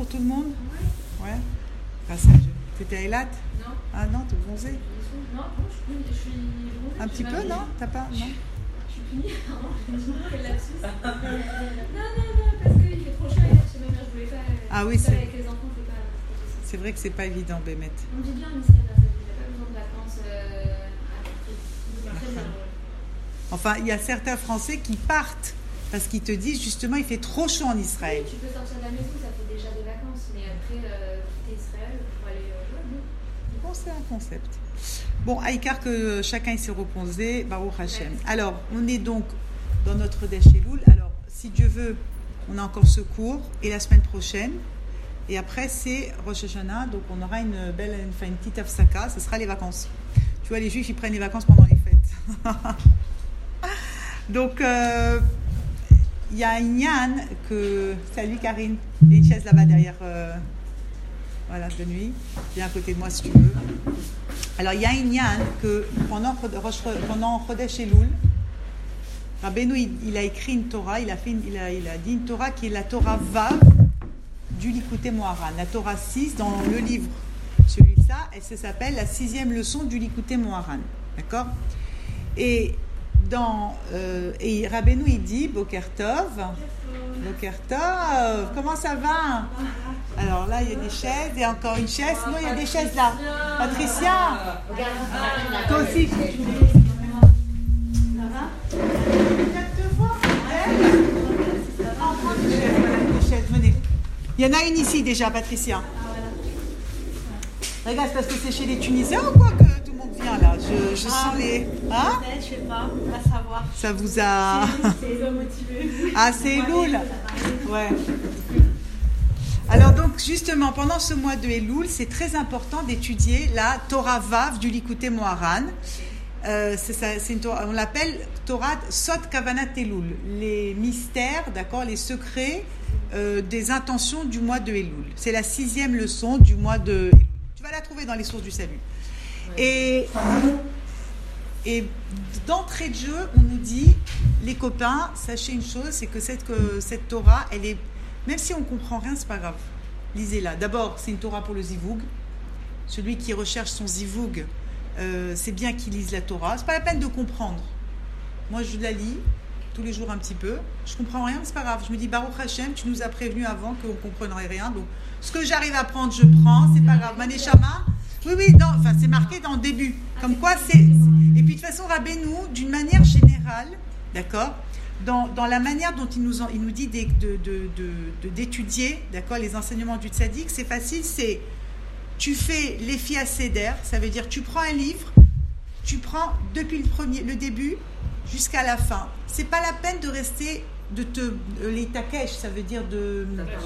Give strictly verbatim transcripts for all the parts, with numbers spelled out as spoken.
pour tout le monde? Ouais. Passage. T'étais à Eilat? Non. Ah non, t'es bronzée? Non, je suis, je suis bronzée. Un petit peu, non? T'as pas? Non. Je suis punie. Quel lapsus. Non, non, non, parce qu'il fait trop chaud hier chez ma mère, je voulais pas. Ah oui, c'est. c'est. Avec les enfants, c'est pas. C'est vrai que c'est pas évident, Bémet. On dit bien, mais il n'y a pas besoin de vacances euh, à partir. Très bien. Enfin, il y a certains Français qui partent parce qu'ils te disent justement il fait trop chaud en Israël. Oui, tu peux sortir de la maison, ça fait déjà des vacances, mais après euh, quitter Israël pour aller. Euh, ouais, bon, c'est un concept. Bon, Aïkar que chacun s'est reposé, Baruch Hashem. Alors, on est donc dans notre Decheloul. Alors, si Dieu veut, on a encore ce cours et la semaine prochaine. Et après, c'est Rosh Hashanah, donc on aura une belle, une, enfin, une petite afsaka, ce sera les vacances. Tu vois, les Juifs, ils prennent les vacances pendant les fêtes. Donc, il euh, y a une Yann que... Salut Karine, il y a une chaise là-bas derrière, euh, voilà, de nuit. Viens à côté de moi si tu veux. Alors, il y a une Yann que pendant, pendant Chodesh Elul, Rabbeinu, il, il a écrit une Torah, il a, fait une, il, a, il a dit une Torah qui est la Torah Vav du Likutei Moharan, la Torah six dans le livre. Celui-là, elle s'appelle la sixième leçon du Likutei Moharan. D'accord? Et dans euh, et Rabbeinu il dit Boker Tov, Boker Tov, comment ça va? Alors là il y a des chaises et encore une chaise. Non, il y a des chaises là. Patricia, toi aussi. Ça va? Te voir. Des chaises, venez. Il y en a une ici déjà, Patricia. Regarde, c'est parce que c'est chez les Tunisiens ou quoi que tout le monde vient là? Je, je ah, sens les. Hein? Je sais pas, on va savoir. Ça vous a. C'est motivé. Ah, c'est Elul. Ouais. Alors, donc, justement, pendant ce mois de Elul, c'est très important d'étudier la Torah Vav du Likutei Moharan. Euh, c'est ça, c'est une Torah, on l'appelle Torah Sod Kavanat Elul, les mystères, d'accord, les secrets euh, des intentions du mois de Elul. C'est la sixième leçon du mois de Elul. Tu vas la trouver dans les sources du salut. Et, et d'entrée de jeu, on nous dit, les copains, sachez une chose, c'est que cette, que cette Torah, elle est, même si on ne comprend rien, c'est pas grave. Lisez-la. D'abord, c'est une Torah pour le zivoug. Celui qui recherche son zivoug, euh, c'est bien qu'il lise la Torah. C'est pas la peine de comprendre. Moi, je la lis tous les jours un petit peu. Je comprends rien, c'est pas grave. Je me dis, Baruch Hashem, tu nous as prévenus avant qu'on ne comprendrait rien. Donc, ce que j'arrive à prendre, je prends. C'est pas grave. Maneshama. Oui, oui, non, enfin, c'est marqué dans le début. Comme quoi, c'est... Et puis, de toute façon, Rabbeinu, d'une manière générale, d'accord, dans, dans la manière dont il nous, en, il nous dit de, de, de, de, d'étudier, d'accord, les enseignements du tzaddik, c'est facile, c'est... Tu fais l'Efi Seder, ça veut dire tu prends un livre, tu prends depuis le, premier, le début jusqu'à la fin. C'est pas la peine de rester, de te... Les takesh, ça veut dire de...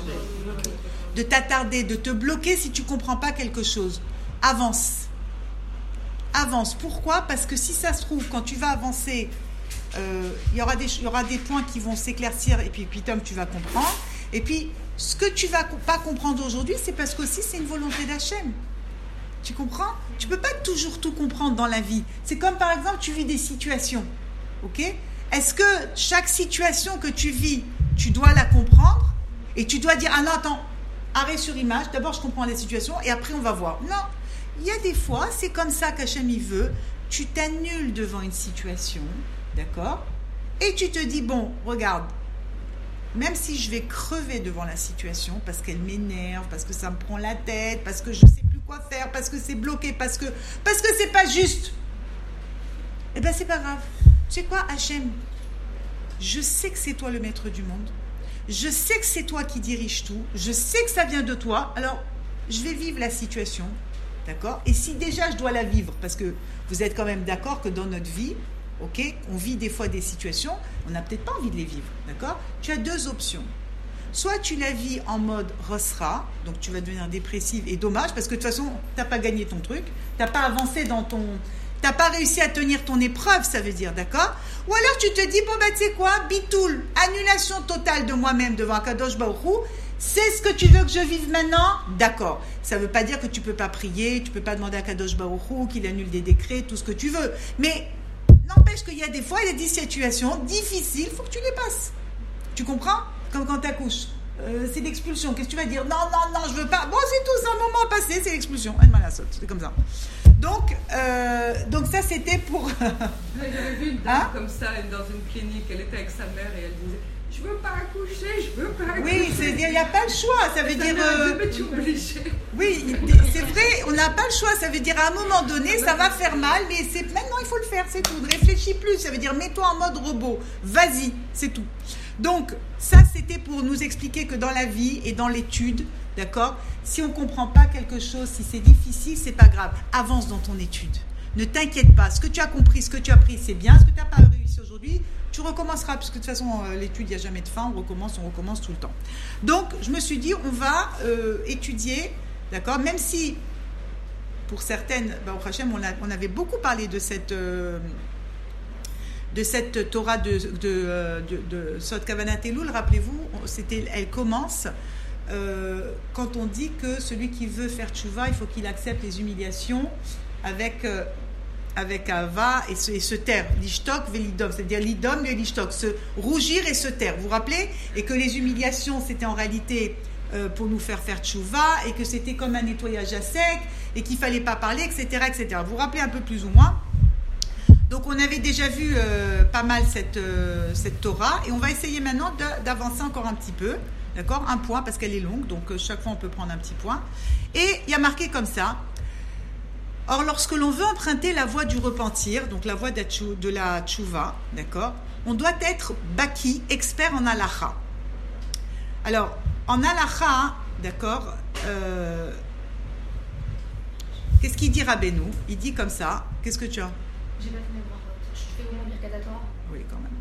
de t'attarder, de te bloquer si tu comprends pas quelque chose. Avance. Avance. Pourquoi? Parce que si ça se trouve, quand tu vas avancer, euh, il y aura des, il y aura des points qui vont s'éclaircir et puis, puis Tom, tu vas comprendre. Et puis, ce que tu vas pas comprendre aujourd'hui, c'est parce qu'aussi, c'est une volonté d'Hachem. Tu comprends? Tu peux pas toujours tout comprendre dans la vie. C'est comme, par exemple, tu vis des situations. Ok? Est-ce que chaque situation que tu vis, tu dois la comprendre et tu dois dire, ah non, attends, arrêt sur image, d'abord je comprends la situation et après on va voir. Non. Il y a des fois, c'est comme ça qu'Hachem il veut, tu t'annules devant une situation, d'accord? Et tu te dis, bon, regarde, même si je vais crever devant la situation, parce qu'elle m'énerve, parce que ça me prend la tête, parce que je ne sais plus quoi faire, parce que c'est bloqué, parce que, parce que c'est pas juste, eh bien c'est pas grave. Tu sais quoi, Hachem? Je sais que c'est toi le maître du monde, je sais que c'est toi qui diriges tout, je sais que ça vient de toi, alors je vais vivre la situation. D'accord? Et si déjà je dois la vivre, parce que vous êtes quand même d'accord que dans notre vie, ok, on vit des fois des situations, on n'a peut-être pas envie de les vivre, d'accord? Tu as deux options. Soit tu la vis en mode rosra, donc tu vas devenir dépressive et dommage, parce que de toute façon, tu n'as pas gagné ton truc, tu n'as pas avancé dans ton... Tu n'as pas réussi à tenir ton épreuve, ça veut dire, d'accord? Ou alors tu te dis, bon ben tu sais quoi, bitoul, annulation totale de moi-même devant Akadosh Baruch Hu. C'est ce que tu veux que je vive maintenant? D'accord. Ça ne veut pas dire que tu ne peux pas prier, tu ne peux pas demander à Kadosh Baruch Hu qu'il annule des décrets, tout ce que tu veux. Mais n'empêche qu'il y a des fois, il y a des situations difficiles, il faut que tu les passes. Tu comprends? Comme quand tu accouches. euh, c'est l'expulsion. Qu'est-ce que tu vas dire? Non, non, non, je veux pas. Bon, c'est tout, c'est un moment passé, c'est l'expulsion. C'est comme ça. Donc, euh, donc ça, c'était pour... J'avais vu une dame hein? comme ça dans une clinique, elle était avec sa mère et elle disait « Je veux pas accoucher, je veux pas accoucher ». Oui, c'est-à-dire, il n'y a pas le choix, ça veut ça dire... Euh... Mais tu es obligée. Oui, c'est vrai, on n'a pas le choix, ça veut dire à un moment donné, ça va faire mal, mais c'est maintenant il faut le faire, c'est tout. Ne réfléchis plus, ça veut dire mets-toi en mode robot, vas-y, c'est tout. Donc, ça c'était pour nous expliquer que dans la vie et dans l'étude, d'accord, si on ne comprend pas quelque chose, si c'est difficile, c'est pas grave, avance dans ton étude. Ne t'inquiète pas, ce que tu as compris, ce que tu as appris, c'est bien, ce que tu n'as pas réussi aujourd'hui, tu recommenceras, parce que de toute façon, euh, l'étude, il n'y a jamais de fin, on recommence, on recommence tout le temps. Donc, je me suis dit, on va euh, étudier, d'accord, même si, pour certaines, bah, au Hachem, on, a, on avait beaucoup parlé de cette, euh, de cette Torah de, de, de, de, de Sot Kavanat Elul, rappelez-vous, c'était, elle commence... Euh, quand on dit que celui qui veut faire tchouva, il faut qu'il accepte les humiliations avec, euh, avec Ava et se, et se taire. L'ishtok velidom, c'est-à-dire l'idom et l'ishtok, se rougir et se taire. Vous vous rappelez? Et que les humiliations, c'était en réalité euh, pour nous faire faire tchouva et que c'était comme un nettoyage à sec et qu'il ne fallait pas parler, et cetera, et cetera. Vous vous rappelez un peu plus ou moins? Donc on avait déjà vu euh, pas mal cette, euh, cette Torah et on va essayer maintenant de, d'avancer encore un petit peu. D'accord? Un point parce qu'elle est longue, donc euh, chaque fois on peut prendre un petit point. Et il y a marqué comme ça. Or, lorsque l'on veut emprunter la voie du repentir, donc la voie de la tchouva, d'accord, on doit être baki, expert en halacha. Alors, en halacha, d'accord, euh, qu'est-ce qu'il dit Rabbeinu? Il dit comme ça. Qu'est-ce que tu as? J'ai pas fait mes brachot. Je fais au moins Birkat Torah. Oui, quand même.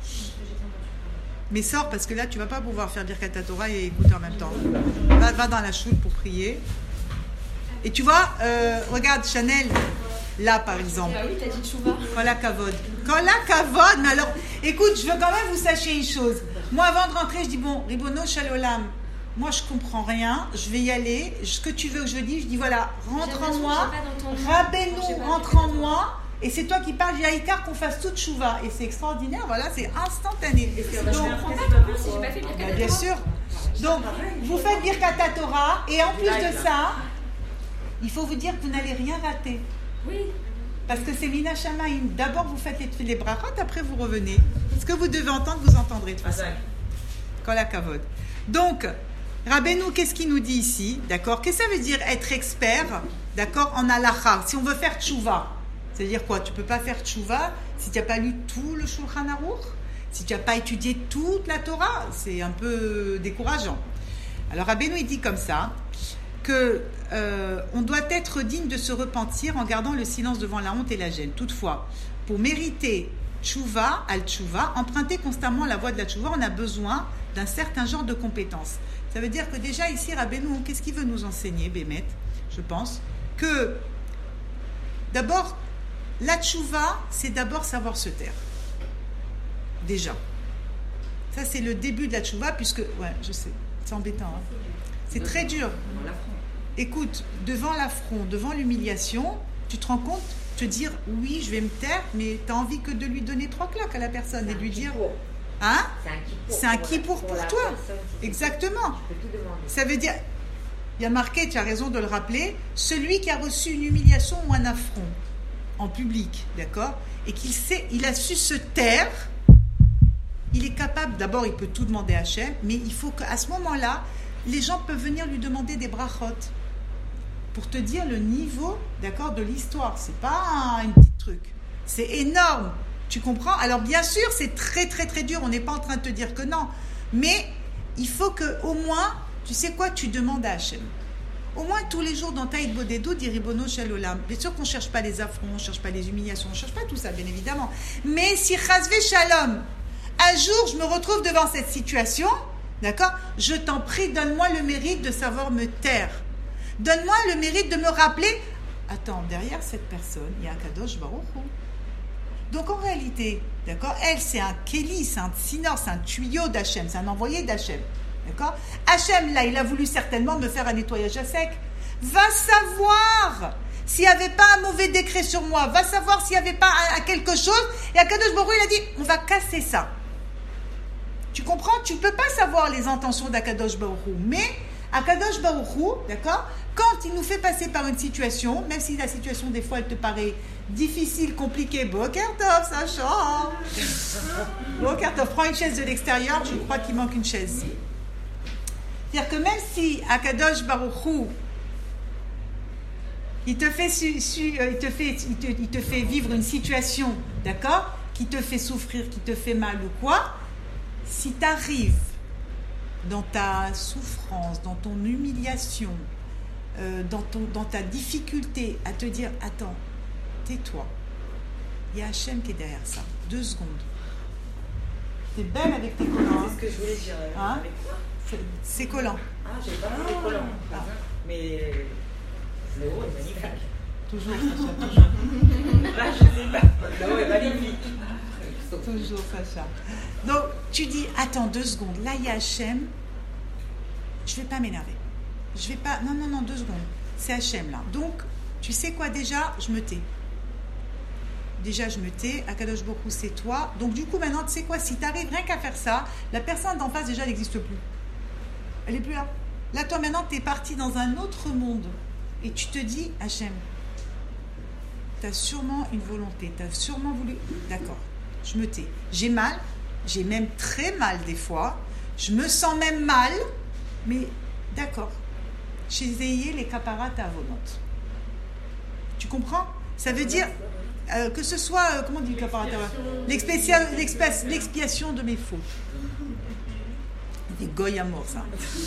Mais sors parce que là tu vas pas pouvoir faire Birkat Torah et écouter en même temps. Va, va dans la choule pour prier. Et tu vois, euh, regarde Chanel, là par exemple. Ah oui, t'as dit tchouva. Kola Kavod. Kola Kavod. Mais alors, écoute, je veux quand même vous sachiez une chose. Moi, avant de rentrer, je dis bon, Ribono Shalolam. Moi, je comprends rien. Je vais y aller. Ce que tu veux que je dise, je dis voilà, rentre en moi. Rabbeinu, rentre en moi. Et c'est toi qui parles, j'ai Aïkar qu'on fasse toute chouva. Et c'est extraordinaire, voilà, c'est instantané. Donc, je comprends pas si j'ai pas fait Birkat Torah. Bien sûr. Donc, vous faites Birkat Torah. Et en plus de ça, il faut vous dire que vous n'allez rien rater. Oui. Parce que c'est Mina Shamaïm. D'abord, vous faites les, les brachot, après vous revenez. Ce que vous devez entendre, vous entendrez de toute façon. Kol hakavod. Donc, Rabbeinu, qu'est-ce qu'il nous dit ici? D'accord? Qu'est-ce que ça veut dire être expert? D'accord? En halacha. Si on veut faire tchouva. C'est-à-dire quoi? Tu ne peux pas faire tchouva si tu n'as pas lu tout le Shulchan Aruch, si tu n'as pas étudié toute la Torah. C'est un peu décourageant. Alors Rabbeinu il dit comme ça que euh, on doit être digne de se repentir en gardant le silence devant la honte et la gêne. Toutefois, pour mériter tchouva, al-tchouva, emprunter constamment la voie de la tchouva, on a besoin d'un certain genre de compétences. Ça veut dire que déjà ici, Rabbeinu, qu'est-ce qu'il veut nous enseigner, Bémet? Je pense que d'abord, la tchouva, c'est d'abord savoir se taire. Déjà. Ça, c'est le début de la tchouva, puisque, ouais, je sais, c'est embêtant. Hein. C'est très dur. Écoute, devant l'affront, devant l'humiliation, tu te rends compte, te dire, oui, je vais me taire, mais tu as envie que de lui donner trois claques à la personne et de lui dire, hein? C'est un kippour pour, pour toi. Personne, exactement. Ça veut dire, il y a marqué, tu as raison de le rappeler, celui qui a reçu une humiliation ou un affront en public, d'accord, et qu'il sait, il a su se taire, il est capable, d'abord il peut tout demander à Hachem, mais il faut qu'à ce moment-là, les gens peuvent venir lui demander des brachot pour te dire le niveau, d'accord, de l'histoire. C'est pas un, un petit truc, c'est énorme, tu comprends? Alors bien sûr, c'est très très très dur, on n'est pas en train de te dire que non, mais il faut que au moins, tu sais quoi, tu demandes à Hachem. Au moins tous les jours dans Taïd Bodedou, dit Ribono Shel Olam. Bien sûr qu'on ne cherche pas les affronts, on ne cherche pas les humiliations, on ne cherche pas tout ça, bien évidemment. Mais si Chazve Shalom, un jour je me retrouve devant cette situation, d'accord, je t'en prie, donne-moi le mérite de savoir me taire. Donne-moi le mérite de me rappeler, attends, derrière cette personne, il y a un Kadosh Baruch Hu. Donc en réalité, d'accord, elle c'est un Kéli, c'est un Tsinor, c'est un tuyau d'Hachem, c'est un envoyé d'Hachem. D'accord? Hachem, là, il a voulu certainement me faire un nettoyage à sec. Va savoir s'il n'y avait pas un mauvais décret sur moi. Va savoir s'il n'y avait pas un, un quelque chose. Et Akadosh Baruch Hu, il a dit, on va casser ça. Tu comprends? Tu ne peux pas savoir les intentions d'Akadosh Baruch Hu. Mais Akadosh Baruch Hu, d'accord, quand il nous fait passer par une situation, même si la situation des fois elle te paraît difficile, compliquée, Boker Tov, ça change. Boker Tov, prends une chaise de l'extérieur, je crois qu'il manque une chaise. C'est-à-dire que même si Akadosh Baruch Hu, il te fait, su, su, il te fait, il te, il te fait vivre une situation, d'accord, qui te fait souffrir, qui te fait mal ou quoi, si tu arrives dans ta souffrance, dans ton humiliation, euh, dans, ton, dans ta difficulté à te dire, attends, tais-toi. Il y a Hachem qui est derrière ça. Deux secondes. T'es belle avec tes collants. C'est ce que je voulais dire. Hein? Avec quoi? C'est, c'est collant. Ah, j'ai pas mis les collants. Ah. Mais le haut est magnifique. Toujours, Sacha, toujours. Là, je sais pas. Le haut est magnifique. Toujours, Sacha. Donc, tu dis, attends deux secondes. Là, il y a Hachem. Je ne vais pas m'énerver. Je vais pas... Non, non, non, deux secondes. C'est Hachem, là. Donc, tu sais quoi, déjà, je me tais. Déjà, je me tais. Akadosh Baruch Hu, c'est toi. Donc, du coup, maintenant, tu sais quoi, si tu arrives rien qu'à faire ça, la personne d'en face, déjà, elle n'existe plus. Elle n'est plus là. Là, toi, maintenant, tu es parti dans un autre monde. Et tu te dis, Hachem, tu as sûrement une volonté. Tu as sûrement voulu... D'accord, je me tais. J'ai mal. J'ai même très mal des fois. Je me sens même mal. Mais, d'accord. Chez Zéhié, les caparat à avonot. Tu comprends? Ça veut dire euh, que ce soit, euh, comment on dit le caparat à l'expiation, l'expiation, l'expiation de mes fautes. Des goy à mort, ça.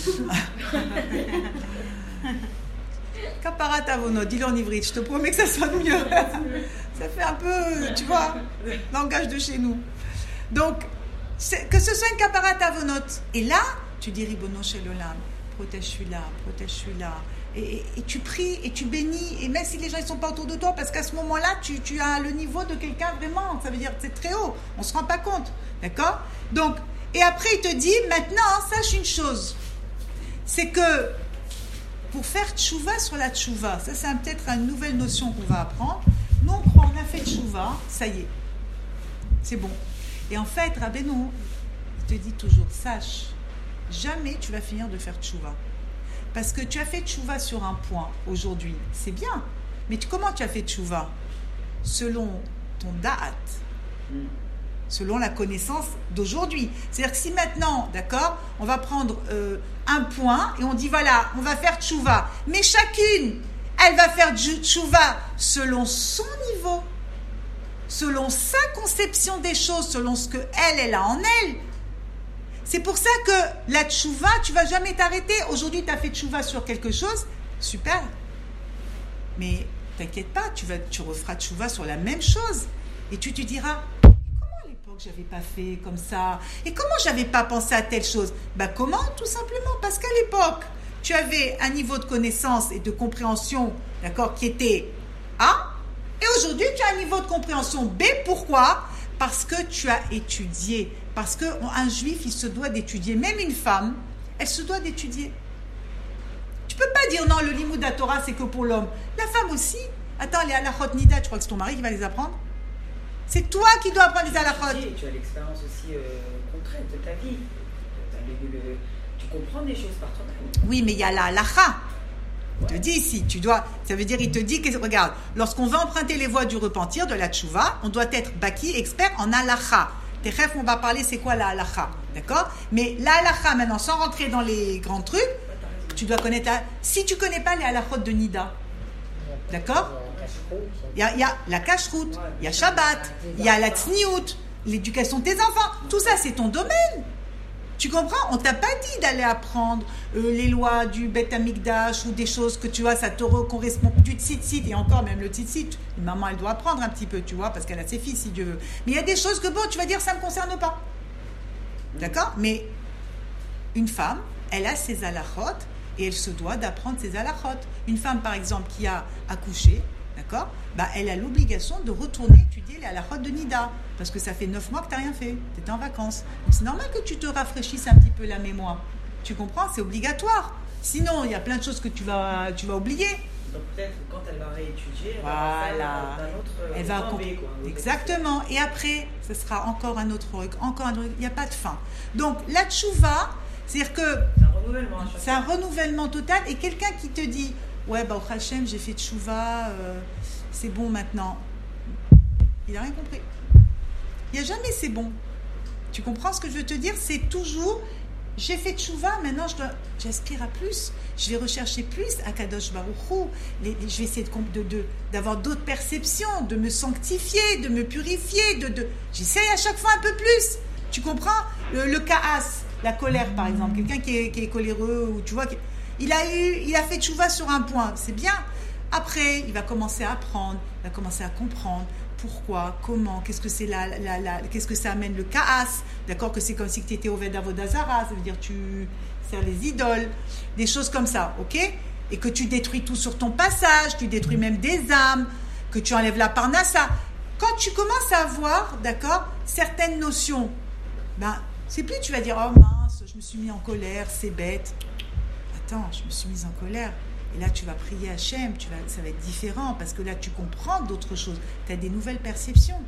Caparat à avonot, dis-le en ivrite. Je te promets que ça sonne mieux. Ça fait un peu, tu vois, langage de chez nous. Donc, c'est, que ce soit une caparat à avonot. Et là, tu dis Ribono Shel Olam, protège celui-là, protège celui-là. Et, et, et tu pries et tu bénis, et même si les gens ne sont pas autour de toi, parce qu'à ce moment-là, tu, tu as le niveau de quelqu'un vraiment, ça veut dire que c'est très haut, on ne se rend pas compte, d'accord? Donc, et après il te dit, maintenant, sache une chose, c'est que pour faire tchouva sur la tchouva, ça c'est peut-être une nouvelle notion qu'on va apprendre, nous on croit, on a fait tchouva, ça y est, c'est bon. Et en fait, Rabbeinu, il te dit toujours, sache, jamais tu vas finir de faire tchouva. Parce que tu as fait tchouva sur un point aujourd'hui, c'est bien. Mais tu, comment tu as fait tchouva? Selon ton da'at, selon la connaissance d'aujourd'hui. C'est-à-dire que si maintenant, d'accord, on va prendre euh, un point et on dit voilà, on va faire tchouva. Mais chacune, elle va faire tchouva selon son niveau, selon sa conception des choses, selon ce qu'elle, elle a en elle. C'est pour ça que la tchouva, tu ne vas jamais t'arrêter. Aujourd'hui, tu as fait tchouva sur quelque chose, super. Mais t'inquiète pas, tu, vas, tu referas tchouva sur la même chose. Et tu te diras, comment à l'époque, je n'avais pas fait comme ça? Et comment je n'avais pas pensé à telle chose? Ben comment? Tout simplement parce qu'à l'époque, tu avais un niveau de connaissance et de compréhension, d'accord, qui était A. Et aujourd'hui, tu as un niveau de compréhension B. Pourquoi? Parce que tu as étudié. Parce qu'un juif, il se doit d'étudier. Même une femme, elle se doit d'étudier. Tu ne peux pas dire non, le limoud à Torah, c'est que pour l'homme. La femme aussi. Attends, les halachot nida, tu crois que c'est ton mari qui va les apprendre? C'est toi qui dois apprendre les halachot. Tu as l'expérience aussi euh, concrète de ta vie. Le, le, tu comprends des choses par toi-même. Oui, mais il y a la halacha. Il te dit ici, tu dois, ça veut dire, il te dit que, regarde, lorsqu'on va emprunter les voies du repentir, de la tchouva, on doit être baki, expert en halacha. Techef, on va parler, c'est quoi la halacha, d'accord? Mais la halacha, maintenant, sans rentrer dans les grands trucs, tu dois connaître la... Si tu ne connais pas les halachot de Nida, d'accord? Il y a, il y a la cacheroute, il y a Shabbat, il y a la tsniout, l'éducation de tes enfants. Tout ça, c'est ton domaine. Tu comprends? On t'a pas dit d'aller apprendre euh, les lois du Beth Amikdash ou des choses que tu vois, ça te correspond du tzitzit, et encore même le tzitzit, maman elle doit apprendre un petit peu, tu vois, parce qu'elle a ses filles si Dieu veut. Mais il y a des choses que bon, tu vas dire ça me concerne pas. D'accord? Mais une femme, elle a ses halachot et elle se doit d'apprendre ses halachot. Une femme par exemple qui a accouché, d'accord? Bah, elle a l'obligation de retourner étudier les halachot de Nida. Parce que ça fait neuf mois que tu n'as rien fait. Tu étais en vacances. Donc c'est normal que tu te rafraîchisses un petit peu la mémoire. Tu comprends? C'est obligatoire. Sinon, il y a plein de choses que tu vas, tu vas oublier. Donc peut-être que quand elle va réétudier, elle Voilà. va faire un autre Elle va plan B, comp- quoi. Exactement. Et après, ce sera encore un autre truc, encore un truc. Il n'y a pas de fin. Donc, la tchouva, c'est-à-dire que C'est un renouvellement à chaque c'est un renouvellement total. Et quelqu'un qui te dit, ouais, bah, au Hachem, j'ai fait tchouva, euh, c'est bon maintenant. Il n'a rien compris. Il n'y a jamais c'est bon. Tu comprends ce que je veux te dire? C'est toujours, j'ai fait tchouva, maintenant je dois, j'aspire à plus. Je vais rechercher plus à Kadosh Baruch Hu. Les- les- Je vais essayer de, comp- de, de- d'avoir d'autres perceptions, de me sanctifier, de me purifier. De, de... J'essaye à chaque fois un peu plus. Tu comprends? Le, le kaas, la colère par exemple. Quelqu'un qui est, qui est coléreux, ou tu vois, qui- il a eu, il a fait tchouva sur un point. C'est bien. Après, il va commencer à apprendre, il va commencer à comprendre. Pourquoi, comment, qu'est-ce que c'est la, la, la- qu'est-ce que ça amène le kaas, d'accord, que c'est comme si tu étais au Ved Avodazara, ça veut dire tu sers les idoles, des choses comme ça, ok, et que tu détruis tout sur ton passage, tu détruis même des âmes, que tu enlèves la parnassa. Quand tu commences à avoir, d'accord, certaines notions, ben, c'est plus tu vas dire, oh mince, je me suis mis en colère, c'est bête. Attends, je me suis mise en colère. Et là, tu vas prier Hachem, tu vas, ça va être différent parce que là, tu comprends d'autres choses. Tu as des nouvelles perceptions.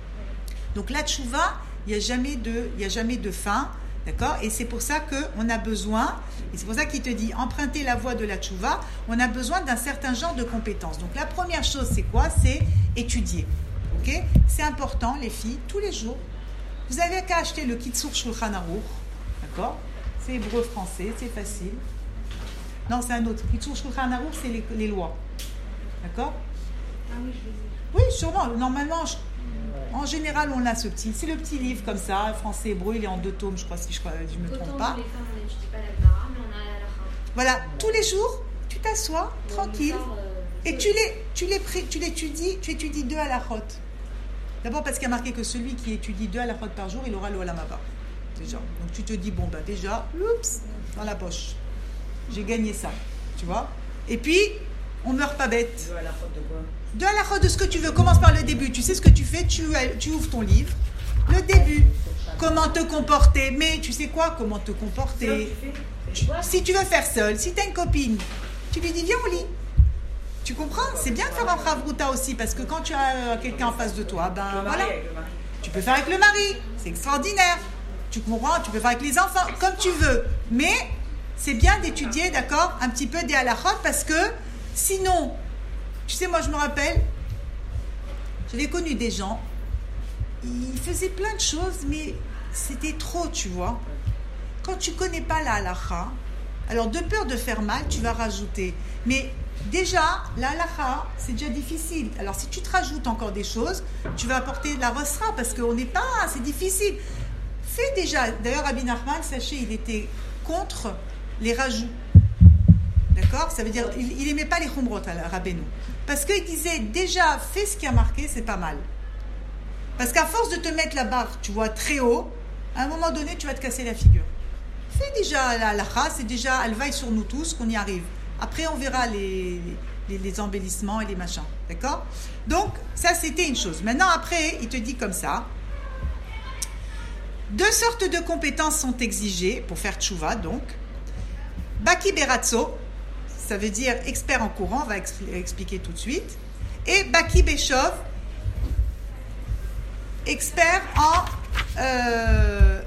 Donc, la tchouva, il n'y a jamais de, il n'y a jamais de fin, d'accord? Et c'est pour ça qu'on a besoin, et c'est pour ça qu'il te dit, emprunter la voie de la tchouva, on a besoin d'un certain genre de compétences. Donc, la première chose, c'est quoi? C'est étudier, ok? C'est important, les filles, tous les jours. Vous avez qu'à acheter le Kitsur Shulchan Aruch, d'accord? C'est hébreu-français, c'est facile. Non, c'est un autre. Kitsur Shulchan Aruch, c'est les, les lois. D'accord? Ah oui, je les ai. Oui, sûrement. Normalement, je- en général, on a ce petit. C'est le petit livre comme ça, français hébreu, il est en deux tomes, je crois, si je ne me trompe Autant pas. pour les femmes, on n'étudie pas la Gemara, mais on a la halakha. Voilà, tous les jours, tu t'assois, On tranquille, sort, euh, et tu les, tu les, pré- tu l'étudies, tu étudies deux à la rote. D'abord parce qu'il y a marqué que celui qui étudie deux à la rote par jour, il aura le Olam Haba. Déjà. Donc tu te dis, bon, ben déjà, oups, dans la poche. J'ai gagné ça, tu vois. Et puis, on meurt pas bête. Deux à la faute de quoi? De la rote de ce que tu veux, commence par le début. Tu sais ce que tu fais, tu, tu ouvres ton livre. Le début, comment te comporter. Mais tu sais quoi, comment te C'est là où comporter. tu fais. C'est quoi? Si tu veux faire seul, si tu as une copine, tu lui dis viens au lit. Tu comprends? C'est bien de faire un chavruta aussi, parce que quand tu as quelqu'un en face de toi, ben Le mari voilà. avec le mari. Tu peux faire avec le mari, c'est extraordinaire. Tu comprends? Tu peux faire avec les enfants, comme tu veux. Mais c'est bien d'étudier, d'accord, un petit peu des halachot, parce que sinon, tu sais, moi je me rappelle, j'avais connu des gens, ils faisaient plein de choses, mais c'était trop, tu vois. Quand tu connais pas la halacha, alors de peur de faire mal, tu vas rajouter. Mais déjà, la halacha, c'est déjà difficile. Alors si tu te rajoutes encore des choses, tu vas apporter de la rosra, parce qu'on n'est pas, c'est difficile. Fais déjà, d'ailleurs Rabbi Nachman, sachez, il était contre les rajouts. D'accord? Ça veut dire, il n'aimait pas les chumrot, Rabbeinu. Parce qu'il disait, déjà, fais ce qui a marqué, c'est pas mal. Parce qu'à force de te mettre la barre, tu vois, très haut, à un moment donné, tu vas te casser la figure. Fais déjà la halakha, c'est déjà, elle veille sur nous tous, qu'on y arrive. Après, on verra les, les, les embellissements et les machins. D'accord? Donc, ça, c'était une chose. Maintenant, après, il te dit comme ça. Deux sortes de compétences sont exigées pour faire tchouva, donc. Baki Beratso, ça veut dire expert en courant, on va expl- expliquer tout de suite. Et Baki Beshov, expert en... Euh,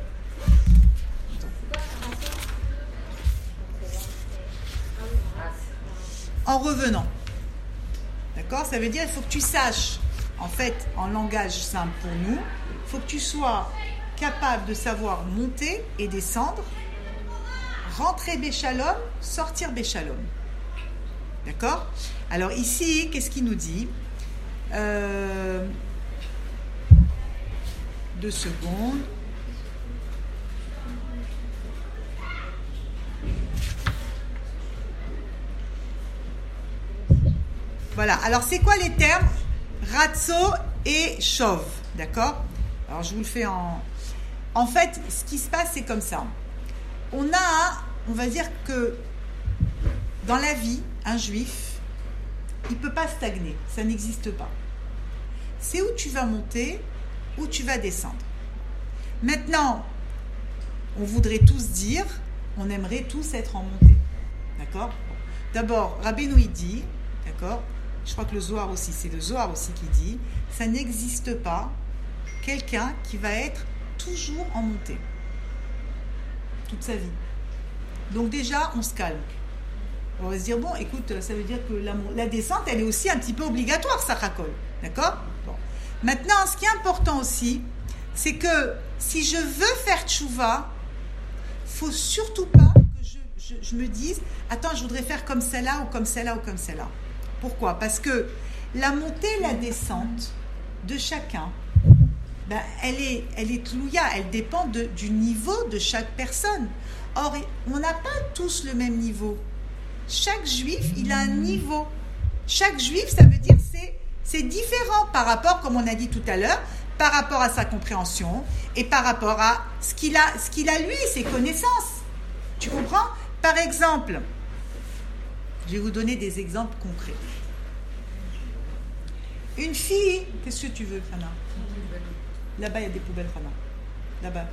en revenant. D'accord? Ça veut dire qu'il faut que tu saches, en fait, en langage simple pour nous, il faut que tu sois capable de savoir monter et descendre, rentrer Béchalom, sortir Béchalom. D'accord? Alors ici, qu'est-ce qu'il nous dit? euh, Deux secondes. Voilà, alors c'est quoi les termes? Ratso et chauve, d'accord? Alors je vous le fais en... En fait, ce qui se passe, c'est comme ça. On a, on va dire que dans la vie, un juif, il ne peut pas stagner, ça n'existe pas. C'est où tu vas monter, où tu vas descendre. Maintenant, on voudrait tous dire, on aimerait tous être en montée. D'accord? D'abord, Rabbeinu il dit, d'accord? Je crois que le Zohar aussi, c'est le Zohar aussi qui dit, ça n'existe pas quelqu'un qui va être toujours en montée toute sa vie. Donc déjà, on se calme. On va se dire, bon, écoute, ça veut dire que la, la descente, elle est aussi un petit peu obligatoire, ça racole. D'accord? Bon. Maintenant, ce qui est important aussi, c'est que si je veux faire tchouva, il ne faut surtout pas que je, je, je me dise, attends, je voudrais faire comme celle-là ou comme celle-là ou comme celle-là. Pourquoi? Parce que la montée et la descente de chacun, ben, elle est, elle est tlouya, elle dépend de, du niveau de chaque personne. Or, on n'a pas tous le même niveau. Chaque juif, il a un niveau. Chaque juif, ça veut dire c'est c'est différent par rapport, comme on a dit tout à l'heure, par rapport à sa compréhension et par rapport à ce qu'il a, ce qu'il a lui, ses connaissances. Tu comprends? Par exemple, je vais vous donner des exemples concrets. Une fille, qu'est-ce que tu veux, Khana? Là-bas, il y a des poubelles, Khana. Là-bas.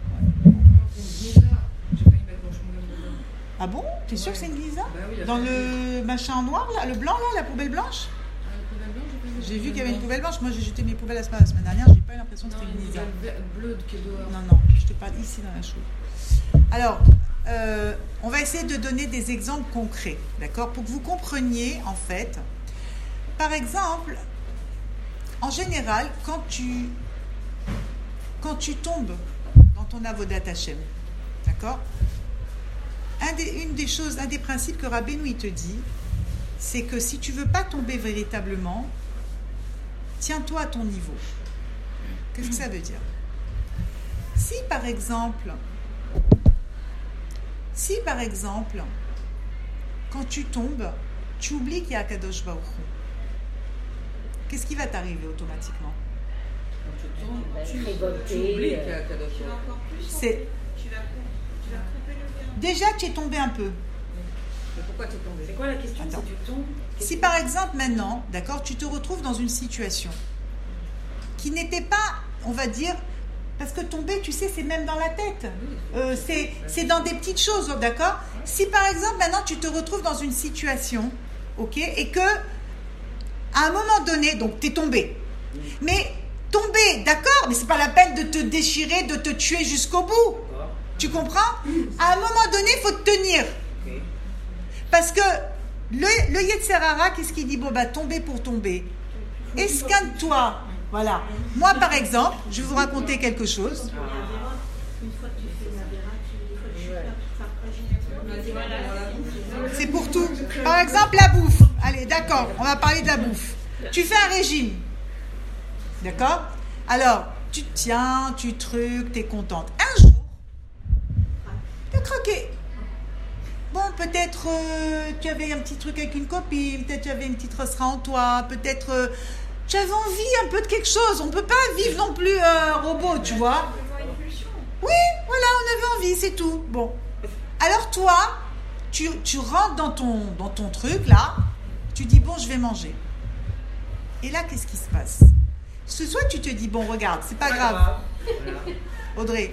Ah bon? T'es sûr que c'est une Lisa? Bah oui, dans le machin en noir, là, le blanc, là, la poubelle blanche? Ah, la poubelle blanche, j'ai pas vu. J'ai vu qu'il y avait une poubelle blanche. Moi, j'ai jeté mes poubelles la semaine, la semaine dernière. J'ai pas eu l'impression que Non, c'était une une Lisa. poubelle bleue qui est dehors. Non, non, je te parle ici dans la chose. Alors, euh, on va essayer de donner des exemples concrets, d'accord? Pour que vous compreniez, en fait. Par exemple, en général, quand tu, quand tu tombes dans ton avodat Hashem, d'accord? Un des, une des choses, un des principes que Rabbeinu te dit, c'est que si tu veux pas tomber véritablement, tiens-toi à ton niveau. Qu'est-ce que ça veut dire? Si par exemple, si par exemple, quand tu tombes, tu oublies qu'il y a Kadosh Baruch Hu, qu'est-ce qui va t'arriver automatiquement? Tu Tu oublies qu'il y a Kadosh. Tu vas encore plus. C'est Tu vas, tu vas couper le lien. déjà tu es tombé un peu. Mais pourquoi tu es tombé? C'est quoi la question? Attends. Si tu tombes, Si par exemple maintenant, d'accord, tu te retrouves dans une situation qui n'était pas, on va dire, parce que tomber, tu sais, c'est même dans la tête. Euh, c'est, c'est dans des petites choses, d'accord? Si par exemple maintenant tu te retrouves dans une situation, ok, et que à un moment donné, donc tu es tombé, mais tomber, d'accord, mais c'est pas la peine de te déchirer, de te tuer jusqu'au bout. Tu comprends? À un moment donné, il faut te tenir. Parce que le, le Yetzer Hara, qu'est-ce qu'il dit? Bon, bah, tomber pour tomber. Esquinte-toi. Voilà. Moi, par exemple, je vais vous raconter quelque chose. Une fois que tu fais une avéra, tu fais tu faire C'est pour tout. Par exemple, la bouffe. Allez, d'accord, on va parler de la bouffe. Tu fais un régime. D'accord? Alors, tu te tiens, tu trucs, tu es contente. Un jour, tu as croqué. Bon, peut-être euh, tu avais un petit truc avec une copine, peut-être tu avais une petite rosera en toi, peut-être euh, tu avais envie un peu de quelque chose. On ne peut pas vivre non plus euh, robot, tu vois. Oui, voilà, on avait envie, c'est tout. Bon. Alors toi, tu, tu rentres dans ton, dans ton truc, là, tu dis, bon, je vais manger. Et là, qu'est-ce qui se passe? Ce soit tu te dis, bon, regarde, c'est pas grave. Audrey.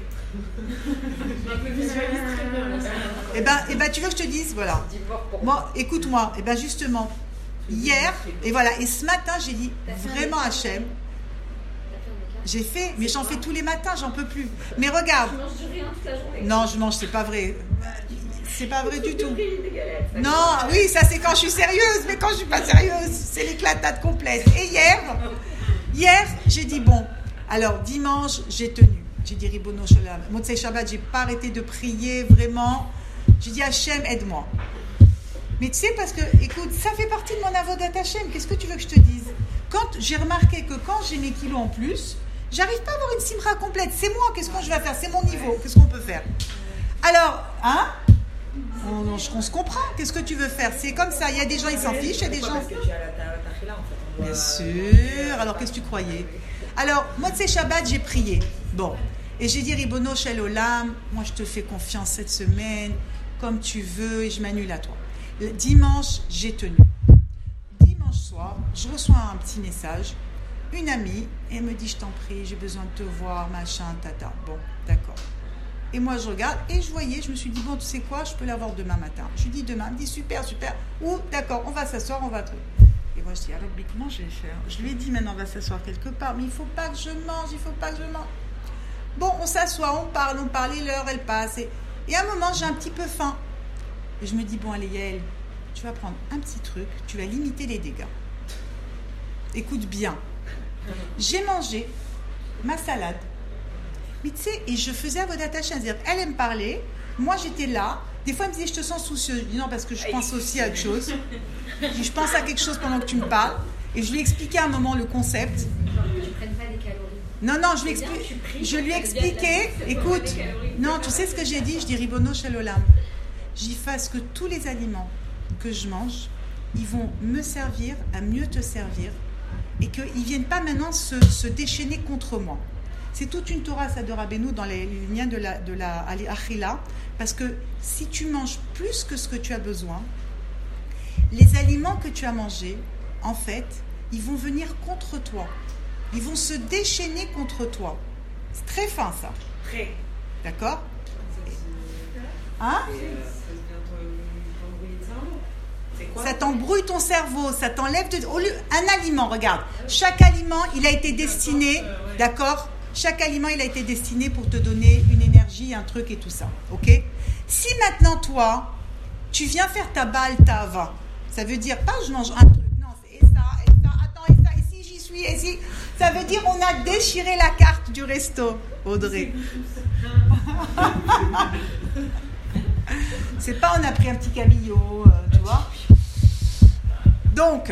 Eh ben, eh ben, tu veux que je te dise, voilà. Moi, écoute-moi, eh ben, justement, hier, et voilà, et ce matin, j'ai dit, vraiment, Hachem, j'ai fait, mais j'en fais tous les matins, j'en peux plus. Mais regarde. Tu manges du rien toute la journée. Non, je mange, c'est pas vrai. C'est pas vrai du tout. Non, oui, ça c'est quand je suis sérieuse, mais quand je suis pas sérieuse, c'est l'éclatade complète. Et hier, hier, j'ai dit bon, alors dimanche, j'ai tenu. J'ai dit Ribono Shalom. Motzei Shabbat, j'ai pas arrêté de prier, vraiment. J'ai dit Hachem, aide-moi. Mais tu sais, parce que, écoute, ça fait partie de mon avodat Hachem. Qu'est-ce que tu veux que je te dise? Quand j'ai remarqué que quand j'ai mes kilos en plus, j'arrive pas à avoir une simra complète. C'est moi, qu'est-ce que je vais faire? C'est mon niveau. Qu'est-ce qu'on peut faire? Alors, hein? On, on, on se comprend. Qu'est-ce que tu veux faire? C'est comme ça. Il y a des gens, ils s'en fichent. Il y a des gens. Parce que tu as la tachila, en fait. On doit- Bien sûr. Alors, qu'est-ce que tu croyais? Alors, moi, tu sais, Shabbat, j'ai prié. Bon. Et j'ai dit, Ribono Shel Olam, moi, je te fais confiance cette semaine, comme tu veux, et je m'annule à toi. Le dimanche, j'ai tenu. Dimanche soir, je reçois un petit message. Une amie, et elle me dit, je t'en prie, j'ai besoin de te voir, machin, tata. Bon, d'accord. Et moi, je regarde et je voyais, je me suis dit, bon, tu sais quoi, je peux l'avoir demain matin. Je lui dis demain, elle me dit super, super. Ou d'accord, on va s'asseoir, on va truc. Et moi, je dis, alors, mais comment je vais faire? Je lui ai dit, maintenant, on va s'asseoir quelque part, mais il ne faut pas que je mange, il ne faut pas que je mange. Bon, on s'assoit, on parle, on parle, et l'heure, elle passe. Et, et à un moment, j'ai un petit peu faim. Et je me dis, bon, allez, Yael, tu vas prendre un petit truc, tu vas limiter les dégâts. Écoute bien. J'ai mangé ma salade. Mais tu sais, et je faisais à votre attaché, c'est-à-dire, elle, elle me parlait, moi, j'étais là. Des fois, elle me disait, je te sens soucieuse. Je dis, non, parce que je pense aussi à autre chose. Je dis, je pense à quelque chose pendant que tu me parles. Et je lui ai expliqué à un moment le concept. Tu ne prennes pas des calories. Non, non, je lui, expli- je lui ai expliqué, écoute, non, tu sais ce que j'ai dit? Je dis, Ribono Shel Olam. J'y fasse que tous les aliments que je mange, ils vont me servir à mieux te servir et qu'ils ne viennent pas maintenant se, se déchaîner contre moi. C'est toute une Torah, ça, de Rabbeinu dans les liens de la, de la Achila, parce que si tu manges plus que ce que tu as besoin, les aliments que tu as mangés, en fait, ils vont venir contre toi. Ils vont se déchaîner contre toi. C'est très fin, ça. Très. D'accord? Hein? Ça t'embrouille ton cerveau, ça t'enlève de... Au lieu... Un aliment, regarde. Chaque aliment, il a été destiné, d'accord? Chaque aliment, il a été destiné pour te donner une énergie, un truc et tout ça. Ok? Si maintenant, toi, tu viens faire ta balle tava, ça veut dire pas je mange un truc. Non, c'est et ça, et ça, attends, et ça, et si j'y suis, et si... Ça veut dire on a déchiré la carte du resto, Audrey. C'est pas on a pris un petit cabillaud, euh, tu vois. Donc,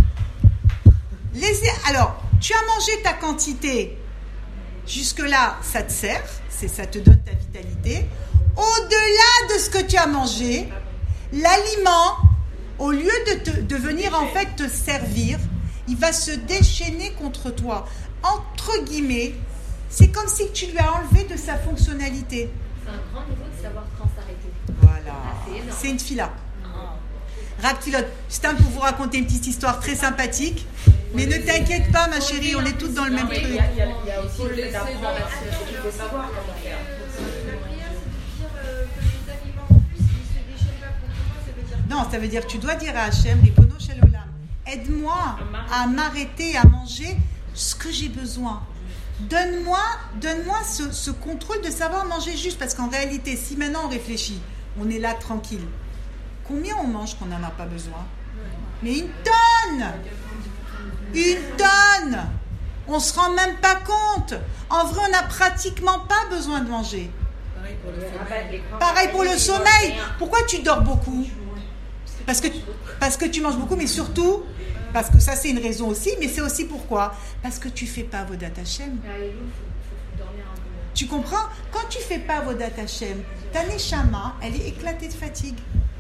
les, alors, tu as mangé ta quantité. Jusque-là, ça te sert, c'est, ça te donne ta vitalité. Au-delà de ce que tu as mangé, l'aliment, au lieu de, te, de venir en fait te servir, il va se déchaîner contre toi. Entre guillemets, c'est comme si tu lui as enlevé de sa fonctionnalité. C'est un grand niveau de savoir quand s'arrêter. Voilà, Ah, c'est énorme. c'est une fila. Ah. Raptilote, c'est un pour vous raconter une petite histoire très sympathique. Mais ne t'inquiète pas, ma chérie, on est toutes dans le même Il y truc. a, il y a, il y a aussi Faut le le fait laisser d'apprendre. dans la Il faut savoir comment faire. La prière, c'est de dire euh, que les aliments en plus, ils se déchaînent pas contre moi, ça veut dire. Non, ça veut dire que tu dois dire à Hachem, Ribono Shel Olam, aide-moi à m'arrêter à manger ce que j'ai besoin. Donne-moi, donne-moi ce, ce contrôle de savoir manger juste. Parce qu'en réalité, si maintenant on réfléchit, on est là tranquille. Combien on mange qu'on n'en a pas besoin? Mais une tonne! Une tonne! On ne se rend même pas compte. En vrai, on n'a pratiquement pas besoin de manger. Pareil pour le sommeil. Pareil pour le sommeil. Pourquoi tu dors beaucoup? Parce que, parce que tu manges beaucoup, mais surtout, parce que ça c'est une raison aussi, mais c'est aussi pourquoi? Parce que tu ne fais pas Avodat Hashem. Alléluia, il faut dormir un peu. Tu comprends? Quand tu ne fais pas Avodat Hashem, ta neshama, elle est éclatée de fatigue.